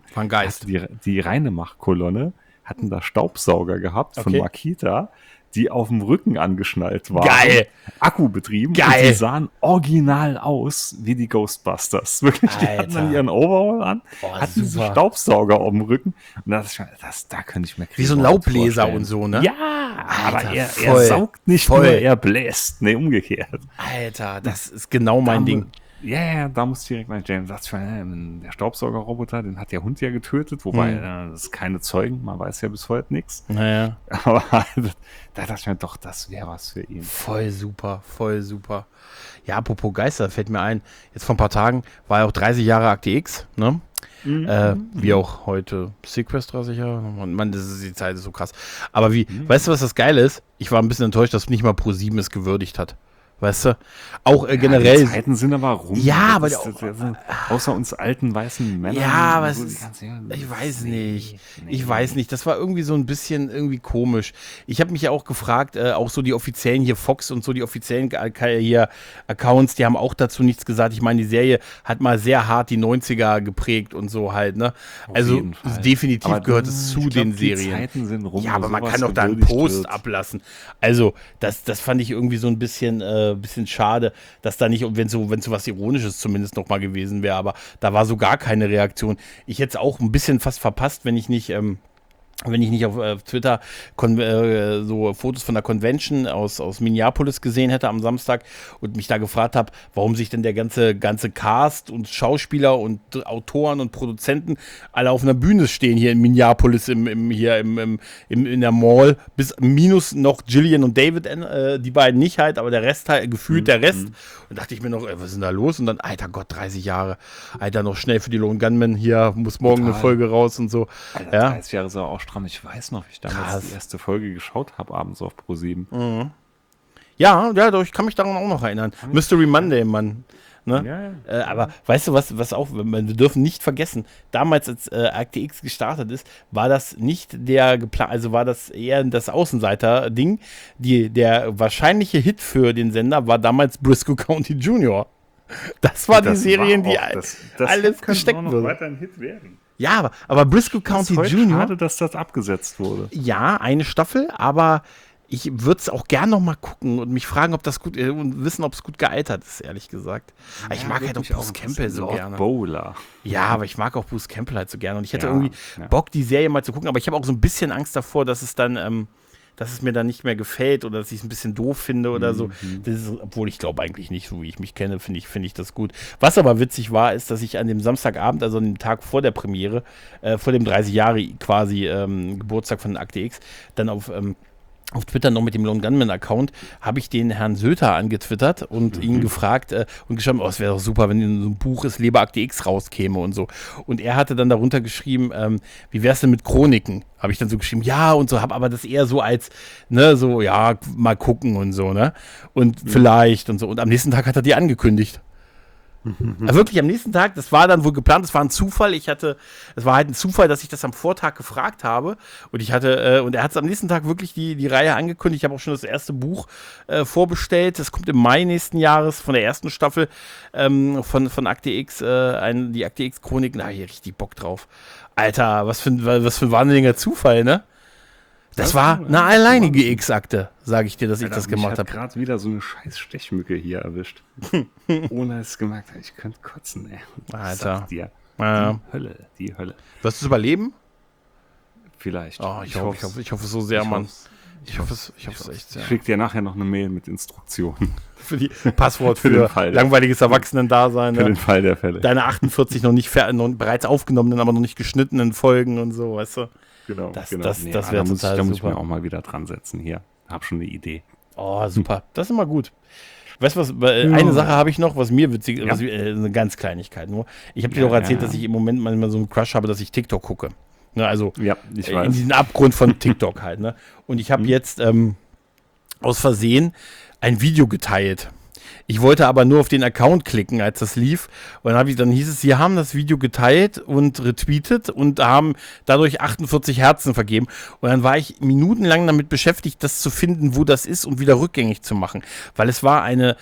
die Rheinemach-Kolonne hatten da Staubsauger gehabt von Makita, die auf dem Rücken angeschnallt waren. Geil! Akku betrieben. Geil! Und die sahen original aus wie die Ghostbusters. Wirklich, die hatten dann ihren Overall an, hatten diese Staubsauger auf dem Rücken. Und da könnte ich mir kriegen. Wie so ein Laubbläser und so, ne? Ja, Alter, aber er saugt nicht nur, er bläst. Nee, umgekehrt. Alter, das ist genau mein Ding. Ja, da muss ich direkt mal James der Staubsaugerroboter, den hat der Hund ja getötet, wobei das ist keine Zeugen, man weiß ja bis heute nichts. Naja. Aber da dachte ich mir doch, das wäre was für ihn. Voll super. Ja, apropos Geister, fällt mir ein, jetzt vor ein paar Tagen war ja auch 30 Jahre Akte X, ne? Wie auch heute Sequest 30 Jahre. Mann, die Zeit ist so krass. Aber weißt du, was das Geile ist? Ich war ein bisschen enttäuscht, dass nicht mal Pro7 es gewürdigt hat. Weißt du? Auch generell. Die Zeiten sind aber rum. Ja, aber außer uns alten weißen Männern. Ja, aber ich weiß nicht. Ich weiß nicht. Das war irgendwie so ein bisschen irgendwie komisch. Ich habe mich ja auch gefragt, auch so die offiziellen hier Fox und so die offiziellen hier Accounts, die haben auch dazu nichts gesagt. Ich meine, die Serie hat mal sehr hart die 90er geprägt und so halt, ne? Also definitiv aber gehört es zu den Serien. Die Zeiten sind rum, ja, aber man kann doch da einen Post ablassen. Also, das fand ich irgendwie so ein bisschen schade, dass da nicht, wenn so was Ironisches zumindest noch mal gewesen wäre, aber da war so gar keine Reaktion. Ich hätte es auch ein bisschen fast verpasst, wenn ich nicht wenn ich nicht auf Twitter so Fotos von der Convention aus Minneapolis gesehen hätte am Samstag und mich da gefragt habe, warum sich denn der ganze Cast und Schauspieler und Autoren und Produzenten alle auf einer Bühne stehen hier in Minneapolis in der Mall, bis minus noch Gillian und David, die beiden nicht halt, aber der Rest halt, gefühlt der Rest. Und dachte ich mir noch, was ist denn da los? Und dann, alter Gott, 30 Jahre, alter, noch schnell für die Lone Gunmen, hier muss morgen eine Folge raus und so. Alter, ja. 30 Jahre ist aber auch stramm. Ich weiß noch, wie ich damals die erste Folge geschaut habe, abends auf Pro7. Mhm. Ja, doch, ich kann mich daran auch noch erinnern. Mystery Monday, Mann. Ne? Ja. Aber weißt du, was auch, wir dürfen nicht vergessen, damals, als Akte X gestartet ist, war das nicht der geplant, also war das eher das Außenseiter-Ding. Der wahrscheinliche Hit für den Sender war damals Briscoe County Jr. Das war die Serie, die alles gesteckt wurde. Weiter ein Hit werden. Ja, aber Briscoe County Jr. Schade, dass das abgesetzt wurde. Ja, eine Staffel, aber ich würde es auch gern noch mal gucken und mich fragen, ob das gut und wissen, ob es gut gealtert ist, ehrlich gesagt. Ja, ich mag halt auch Bruce Campbell so gerne. Bowler. Ja, aber ich mag auch Bruce Campbell halt so gerne und ich hätte irgendwie Bock, die Serie mal zu gucken, aber ich habe auch so ein bisschen Angst davor, dass es dann dass es mir dann nicht mehr gefällt oder dass ich es ein bisschen doof finde oder so. Das ist, obwohl ich glaube eigentlich nicht, so wie ich mich kenne, finde ich das gut. Was aber witzig war, ist, dass ich an dem Samstagabend, also an dem Tag vor der Premiere, vor dem 30 Jahre quasi Geburtstag von Akte X, dann auf Twitter noch mit dem Lone Gunman-Account, habe ich den Herrn Söter angetwittert und ihn gefragt und geschrieben, es wäre doch super, wenn in so ein Buch ist, Leber Akte X rauskäme und so. Und er hatte dann darunter geschrieben, wie wär's denn mit Chroniken? Habe ich dann so geschrieben, ja und so, habe aber das eher so als, ne, so, ja, mal gucken und so, ne? Und vielleicht und so. Und am nächsten Tag hat er die angekündigt. Also wirklich am nächsten Tag, das war dann wohl geplant, das war ein Zufall, es war halt ein Zufall, dass ich das am Vortag gefragt habe und er hat es am nächsten Tag wirklich die Reihe angekündigt, ich habe auch schon das erste Buch vorbestellt, das kommt im Mai nächsten Jahres von der ersten Staffel von Akte X, die Akte X Chroniken, da habe ich richtig Bock drauf. Alter, was für ein wahnsinniger Zufall, ne? Das war eine alleinige X-Akte, sage ich dir, dass ich das gemacht habe. Ich habe gerade wieder so eine scheiß Stechmücke hier erwischt. Ohne es gemerkt habe. Ich könnte kotzen, ey. Alter. Dir. Die Hölle. Wirst du es überleben? Vielleicht. Oh, ich hoffe so sehr, Mann. Ich hoffe es echt sehr. Ich schicke dir nachher noch eine Mail mit Instruktionen. Für die Passwort für langweiliges Erwachsenen-Dasein. Für den Fall der Fälle. Deine 48 noch bereits aufgenommenen, aber noch nicht geschnittenen Folgen und so, weißt du? Genau. Das wäre total super. Da muss ich mir auch mal wieder dran setzen hier. Hab schon eine Idee. Oh, super. Das ist immer gut. Weißt du was, eine Sache habe ich noch, was mir witzig ist, eine ganz Kleinigkeit nur. Ich habe dir doch erzählt, dass ich im Moment manchmal so einen Crush habe, dass ich TikTok gucke. Ne, also ich weiß. In diesen Abgrund von TikTok halt. Ne? Und ich habe jetzt aus Versehen ein Video geteilt. Ich wollte aber nur auf den Account klicken, als das lief. Und dann hieß es, sie haben das Video geteilt und retweetet und haben dadurch 48 Herzen vergeben. Und dann war ich minutenlang damit beschäftigt, das zu finden, wo das ist und wieder rückgängig zu machen. Weil es war eine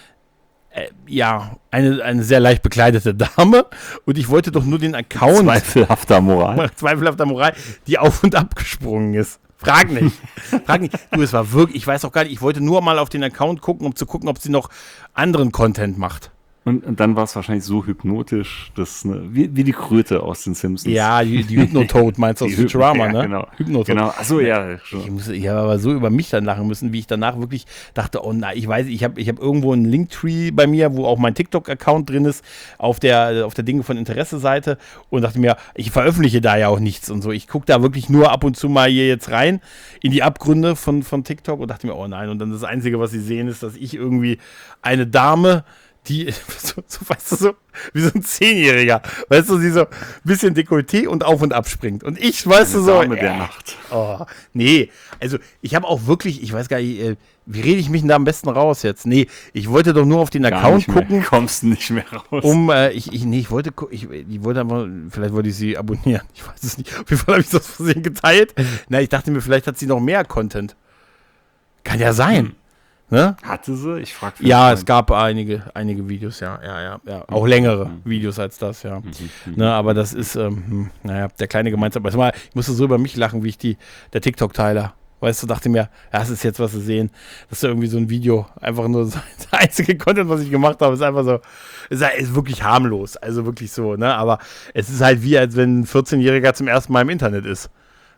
sehr leicht bekleidete Dame und ich wollte doch nur den Account. Zweifelhafter Moral, die auf und ab gesprungen ist. Frag nicht. Du, es war wirklich, ich weiß auch gar nicht, ich wollte nur mal auf den Account gucken, um zu gucken, ob sie noch anderen Content macht. Und dann war es wahrscheinlich so hypnotisch, dass, ne, wie die Kröte aus den Simpsons. Ja, die Hypnotoad meinst du aus Futurama, ne? Genau. Hypnotoad. Genau. Achso, ja. Ich habe aber so über mich dann lachen müssen, wie ich danach wirklich dachte, oh nein, ich weiß, ich hab irgendwo einen Linktree bei mir, wo auch mein TikTok-Account drin ist, auf der Dinge von Interesse-Seite und dachte mir, ich veröffentliche da ja auch nichts und so. Ich gucke da wirklich nur ab und zu mal hier jetzt rein in die Abgründe von TikTok und dachte mir, oh nein. Und dann das Einzige, was sie sehen, ist, dass ich irgendwie eine Dame, die, weißt du, so wie so ein 10-Jähriger, weißt du, sie so ein bisschen Dekolleté und auf und ab springt. Und ich, weißt du, so. Dame der Nacht. Oh, nee, also ich habe auch wirklich, ich weiß gar nicht, wie rede ich mich denn da am besten raus jetzt? Nee, ich wollte doch nur auf den Account gucken. Kommst nicht mehr raus. Ich wollte aber, vielleicht wollte ich sie abonnieren. Ich weiß es nicht. Auf jeden Fall habe ich das versehen geteilt. Na, ich dachte mir, vielleicht hat sie noch mehr Content. Kann ja sein. Ne? Hatte sie? Ich frage. Ja, es gab einige Videos, ja. Auch längere Videos als das, ja. Ne, aber das ist, der kleine Gemeinschaft. Ich musste so über mich lachen, wie der TikTok-Teiler. Weißt du, dachte mir, das ist jetzt, was sie sehen. Das ist irgendwie so ein Video. Einfach nur das einzige Content, was ich gemacht habe, ist einfach so, ist wirklich harmlos. Also wirklich so, ne? Aber es ist halt wie, als wenn ein 14-Jähriger zum ersten Mal im Internet ist.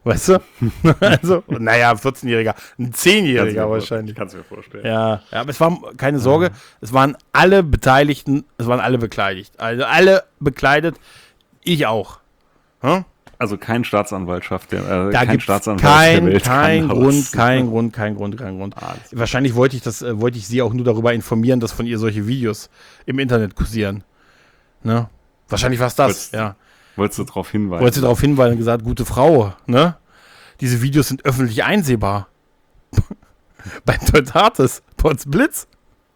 Weißt du? Also, naja, 14-Jähriger. Ein 10-Jähriger wahrscheinlich. Kannst du mir vorstellen. Ja, aber es war, keine Sorge, es waren alle Beteiligten, es waren alle bekleidet. Also alle bekleidet, ich auch. Hm? Also kein Staatsanwaltschaft, Da kein gibt Staatsanwalt es kein Grund. Alles Wahrscheinlich wollte ich sie auch nur darüber informieren, dass von ihr solche Videos im Internet kursieren. Ne? Wahrscheinlich war es das, ja. Wolltest du darauf hinweisen? Wolltest du darauf hinweisen und gesagt, gute Frau, ne? Diese Videos sind öffentlich einsehbar. Beim Teutartes, Potz Blitz.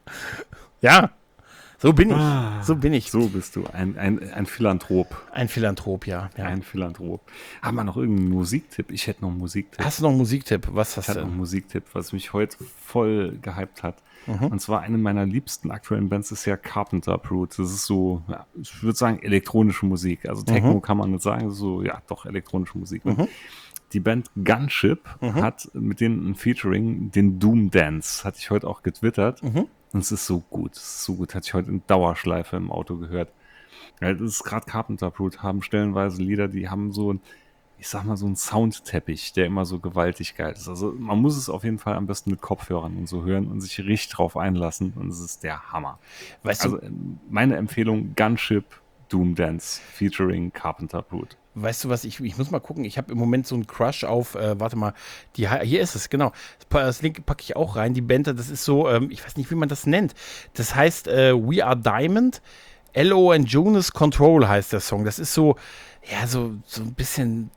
Ja, so bin ich. So bist du, ein Philanthrop. Ein Philanthrop, ja. Ein Philanthrop. Haben wir noch irgendeinen Musiktipp? Ich hätte noch einen Musiktipp. Hast du noch einen Musiktipp? Was hast Ich hatte du noch denn? einen Musiktipp, was mich heute voll gehypt hat. Und zwar eine meiner liebsten aktuellen Bands ist ja Carpenter Brut. Das ist so, ja, ich würde sagen, elektronische Musik. Also Techno kann man nicht sagen, so, ja, doch, elektronische Musik. Die Band Gunship hat mit denen ein Featuring, den Doom Dance, hatte ich heute auch getwittert. Und es ist so gut, hatte ich heute in Dauerschleife im Auto gehört. Ja, das ist gerade Carpenter Brut, haben stellenweise Lieder, die haben so ein, ich sag mal, so ein Soundteppich, der immer so gewaltig geil ist. Also man muss es auf jeden Fall am besten mit Kopfhörern und so hören und sich richtig drauf einlassen und es ist der Hammer. Weißt Also meine Empfehlung, Gunship Doom Dance featuring Carpenter Brut. Weißt du was, ich muss mal gucken, ich habe im Moment so einen Crush auf, warte mal, hier ist es, genau, das Link packe ich auch rein, die Band, das ist so, ich weiß nicht, wie man das nennt, das heißt We Are Diamond, L.O. and Jonas Control heißt der Song, das ist so, ja, so ein bisschen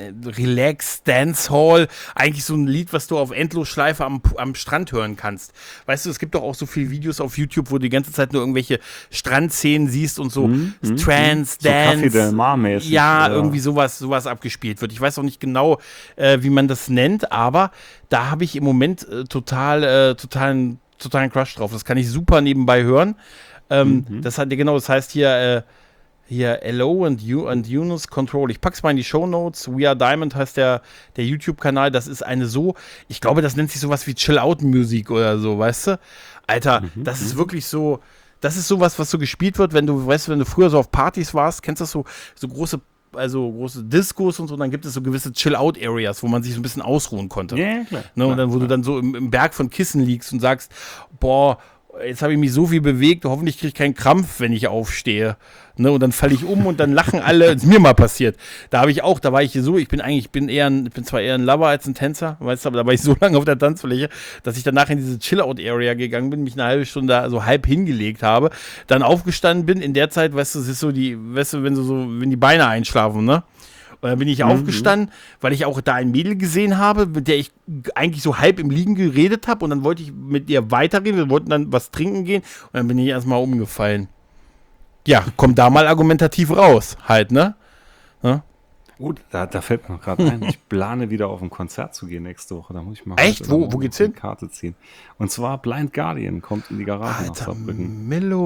Relax, Dancehall, eigentlich so ein Lied, was du auf Endlosschleife am Strand hören kannst. Weißt du, es gibt doch auch so viele Videos auf YouTube, wo du die ganze Zeit nur irgendwelche Strandszenen siehst und so Trance, so Dance. Café Del Mar mäßig. Ja, irgendwie sowas abgespielt wird. Ich weiß auch nicht genau, wie man das nennt, aber da habe ich im Moment totalen Crush drauf. Das kann ich super nebenbei hören. Das heißt hier L.O. and Yunus Control. Ich pack's mal in die Shownotes. We Are Diamond heißt der YouTube-Kanal. Das ist ich glaube, das nennt sich sowas wie Chill-Out-Musik oder so, weißt du? Alter, das ist wirklich so, das ist sowas, was so gespielt wird, wenn du früher so auf Partys warst, kennst du das so große Discos und so, dann gibt es so gewisse Chill-Out-Areas, wo man sich so ein bisschen ausruhen konnte. Ja, klar. Ne, und dann, wo du dann so im Berg von Kissen liegst und sagst, boah, jetzt habe ich mich so viel bewegt, hoffentlich kriege ich keinen Krampf, wenn ich aufstehe. Ne, und dann falle ich um und dann lachen alle. Ist mir mal passiert. Da war ich so, ich bin zwar eher ein Lover als ein Tänzer, weißt du, aber da war ich so lange auf der Tanzfläche, dass ich danach in diese Chill-Out-Area gegangen bin, mich eine halbe Stunde da so halb hingelegt habe, dann aufgestanden bin. In der Zeit, weißt du, es ist so wenn die Beine einschlafen, ne? Und dann bin ich aufgestanden, weil ich auch da ein Mädel gesehen habe, mit der ich eigentlich so halb im Liegen geredet habe. Und dann wollte ich mit ihr weiterreden. Wir wollten dann was trinken gehen. Und dann bin ich erstmal umgefallen. Ja, kommt da mal argumentativ raus, halt, ne? Ja? Gut, da fällt mir gerade ein, ich plane wieder auf ein Konzert zu gehen nächste Woche. Da muss ich mal Echt? Wo geht's hin? Eine Karte ziehen. Und zwar Blind Guardian kommt in die Garage nach Alter, Saarbrücken.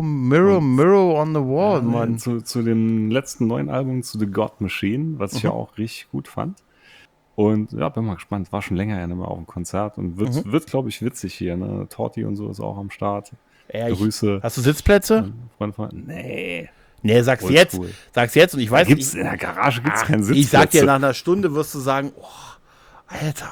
Mirror on the Wall, Mann. Zu dem letzten neuen Album, zu The God Machine, was ich ja auch richtig gut fand. Und ja, bin mal gespannt. War schon länger ja nicht mehr auf dem Konzert und wird glaube ich, witzig hier. Ne? Torti und so ist auch am Start. Grüße. Hast du Sitzplätze? Nee, sag's Oldschool. jetzt und ich weiß In der Garage gibt's keinen Sitzplatz. Ich sag dir, nach einer Stunde wirst du sagen, oh, Alter,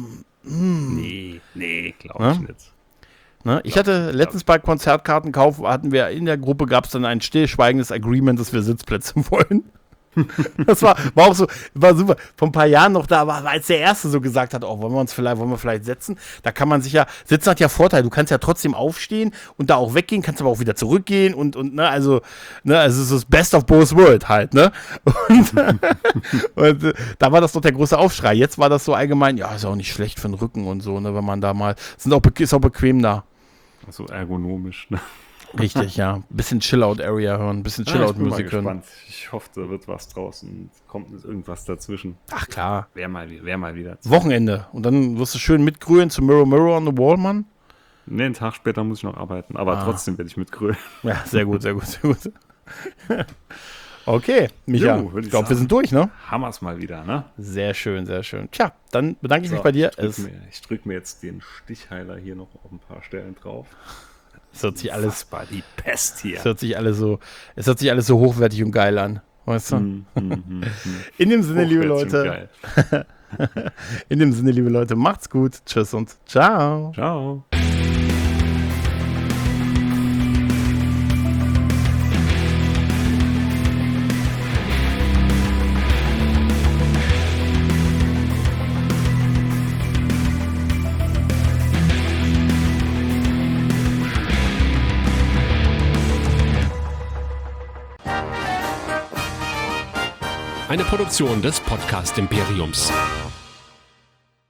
Nee, glaube ich nicht. Ne? Ich hatte letztens bei Konzertkartenkauf, in der Gruppe gab es dann ein stillschweigendes Agreement, dass wir Sitzplätze wollen. Das war auch so, war super. Vor ein paar Jahren noch da, aber als der Erste so gesagt hat, wollen wir vielleicht setzen? Da kann man sich sitzen hat ja Vorteil, du kannst ja trotzdem aufstehen und da auch weggehen, kannst aber auch wieder zurückgehen und ne, also es ist das Best of both worlds halt, ne? Und da war das doch der große Aufschrei. Jetzt war das so allgemein, ja, ist auch nicht schlecht für den Rücken und so, ne, wenn man da mal, ist auch bequem da. So ergonomisch, ne? Richtig, ja. Ein bisschen Chill-Out-Area hören, ein bisschen Chill-Out-Musik hören. Ich hoffe, da wird was draus und kommt mit irgendwas dazwischen. Ach klar. Wär mal wieder. Wochenende. Und dann wirst du schön mitgrölen zu Mirror on the Wall, Mann. Nee, einen Tag später muss ich noch arbeiten, aber trotzdem werde ich mitgrölen. Ja, sehr gut. Okay, Micha, ich glaube, wir sind durch, ne? Hammer's mal wieder, ne? Sehr schön. Tja, dann bedanke ich mich bei dir. Ich drück mir jetzt den Stichheiler hier noch auf ein paar Stellen drauf. Es hört sich alles, die Pest hier. es hört sich alles so hochwertig und geil an, weißt du? In dem Sinne, liebe Leute, In dem Sinne, liebe Leute, macht's gut. Tschüss und ciao. Ciao. Eine Produktion des Podcast Imperiums.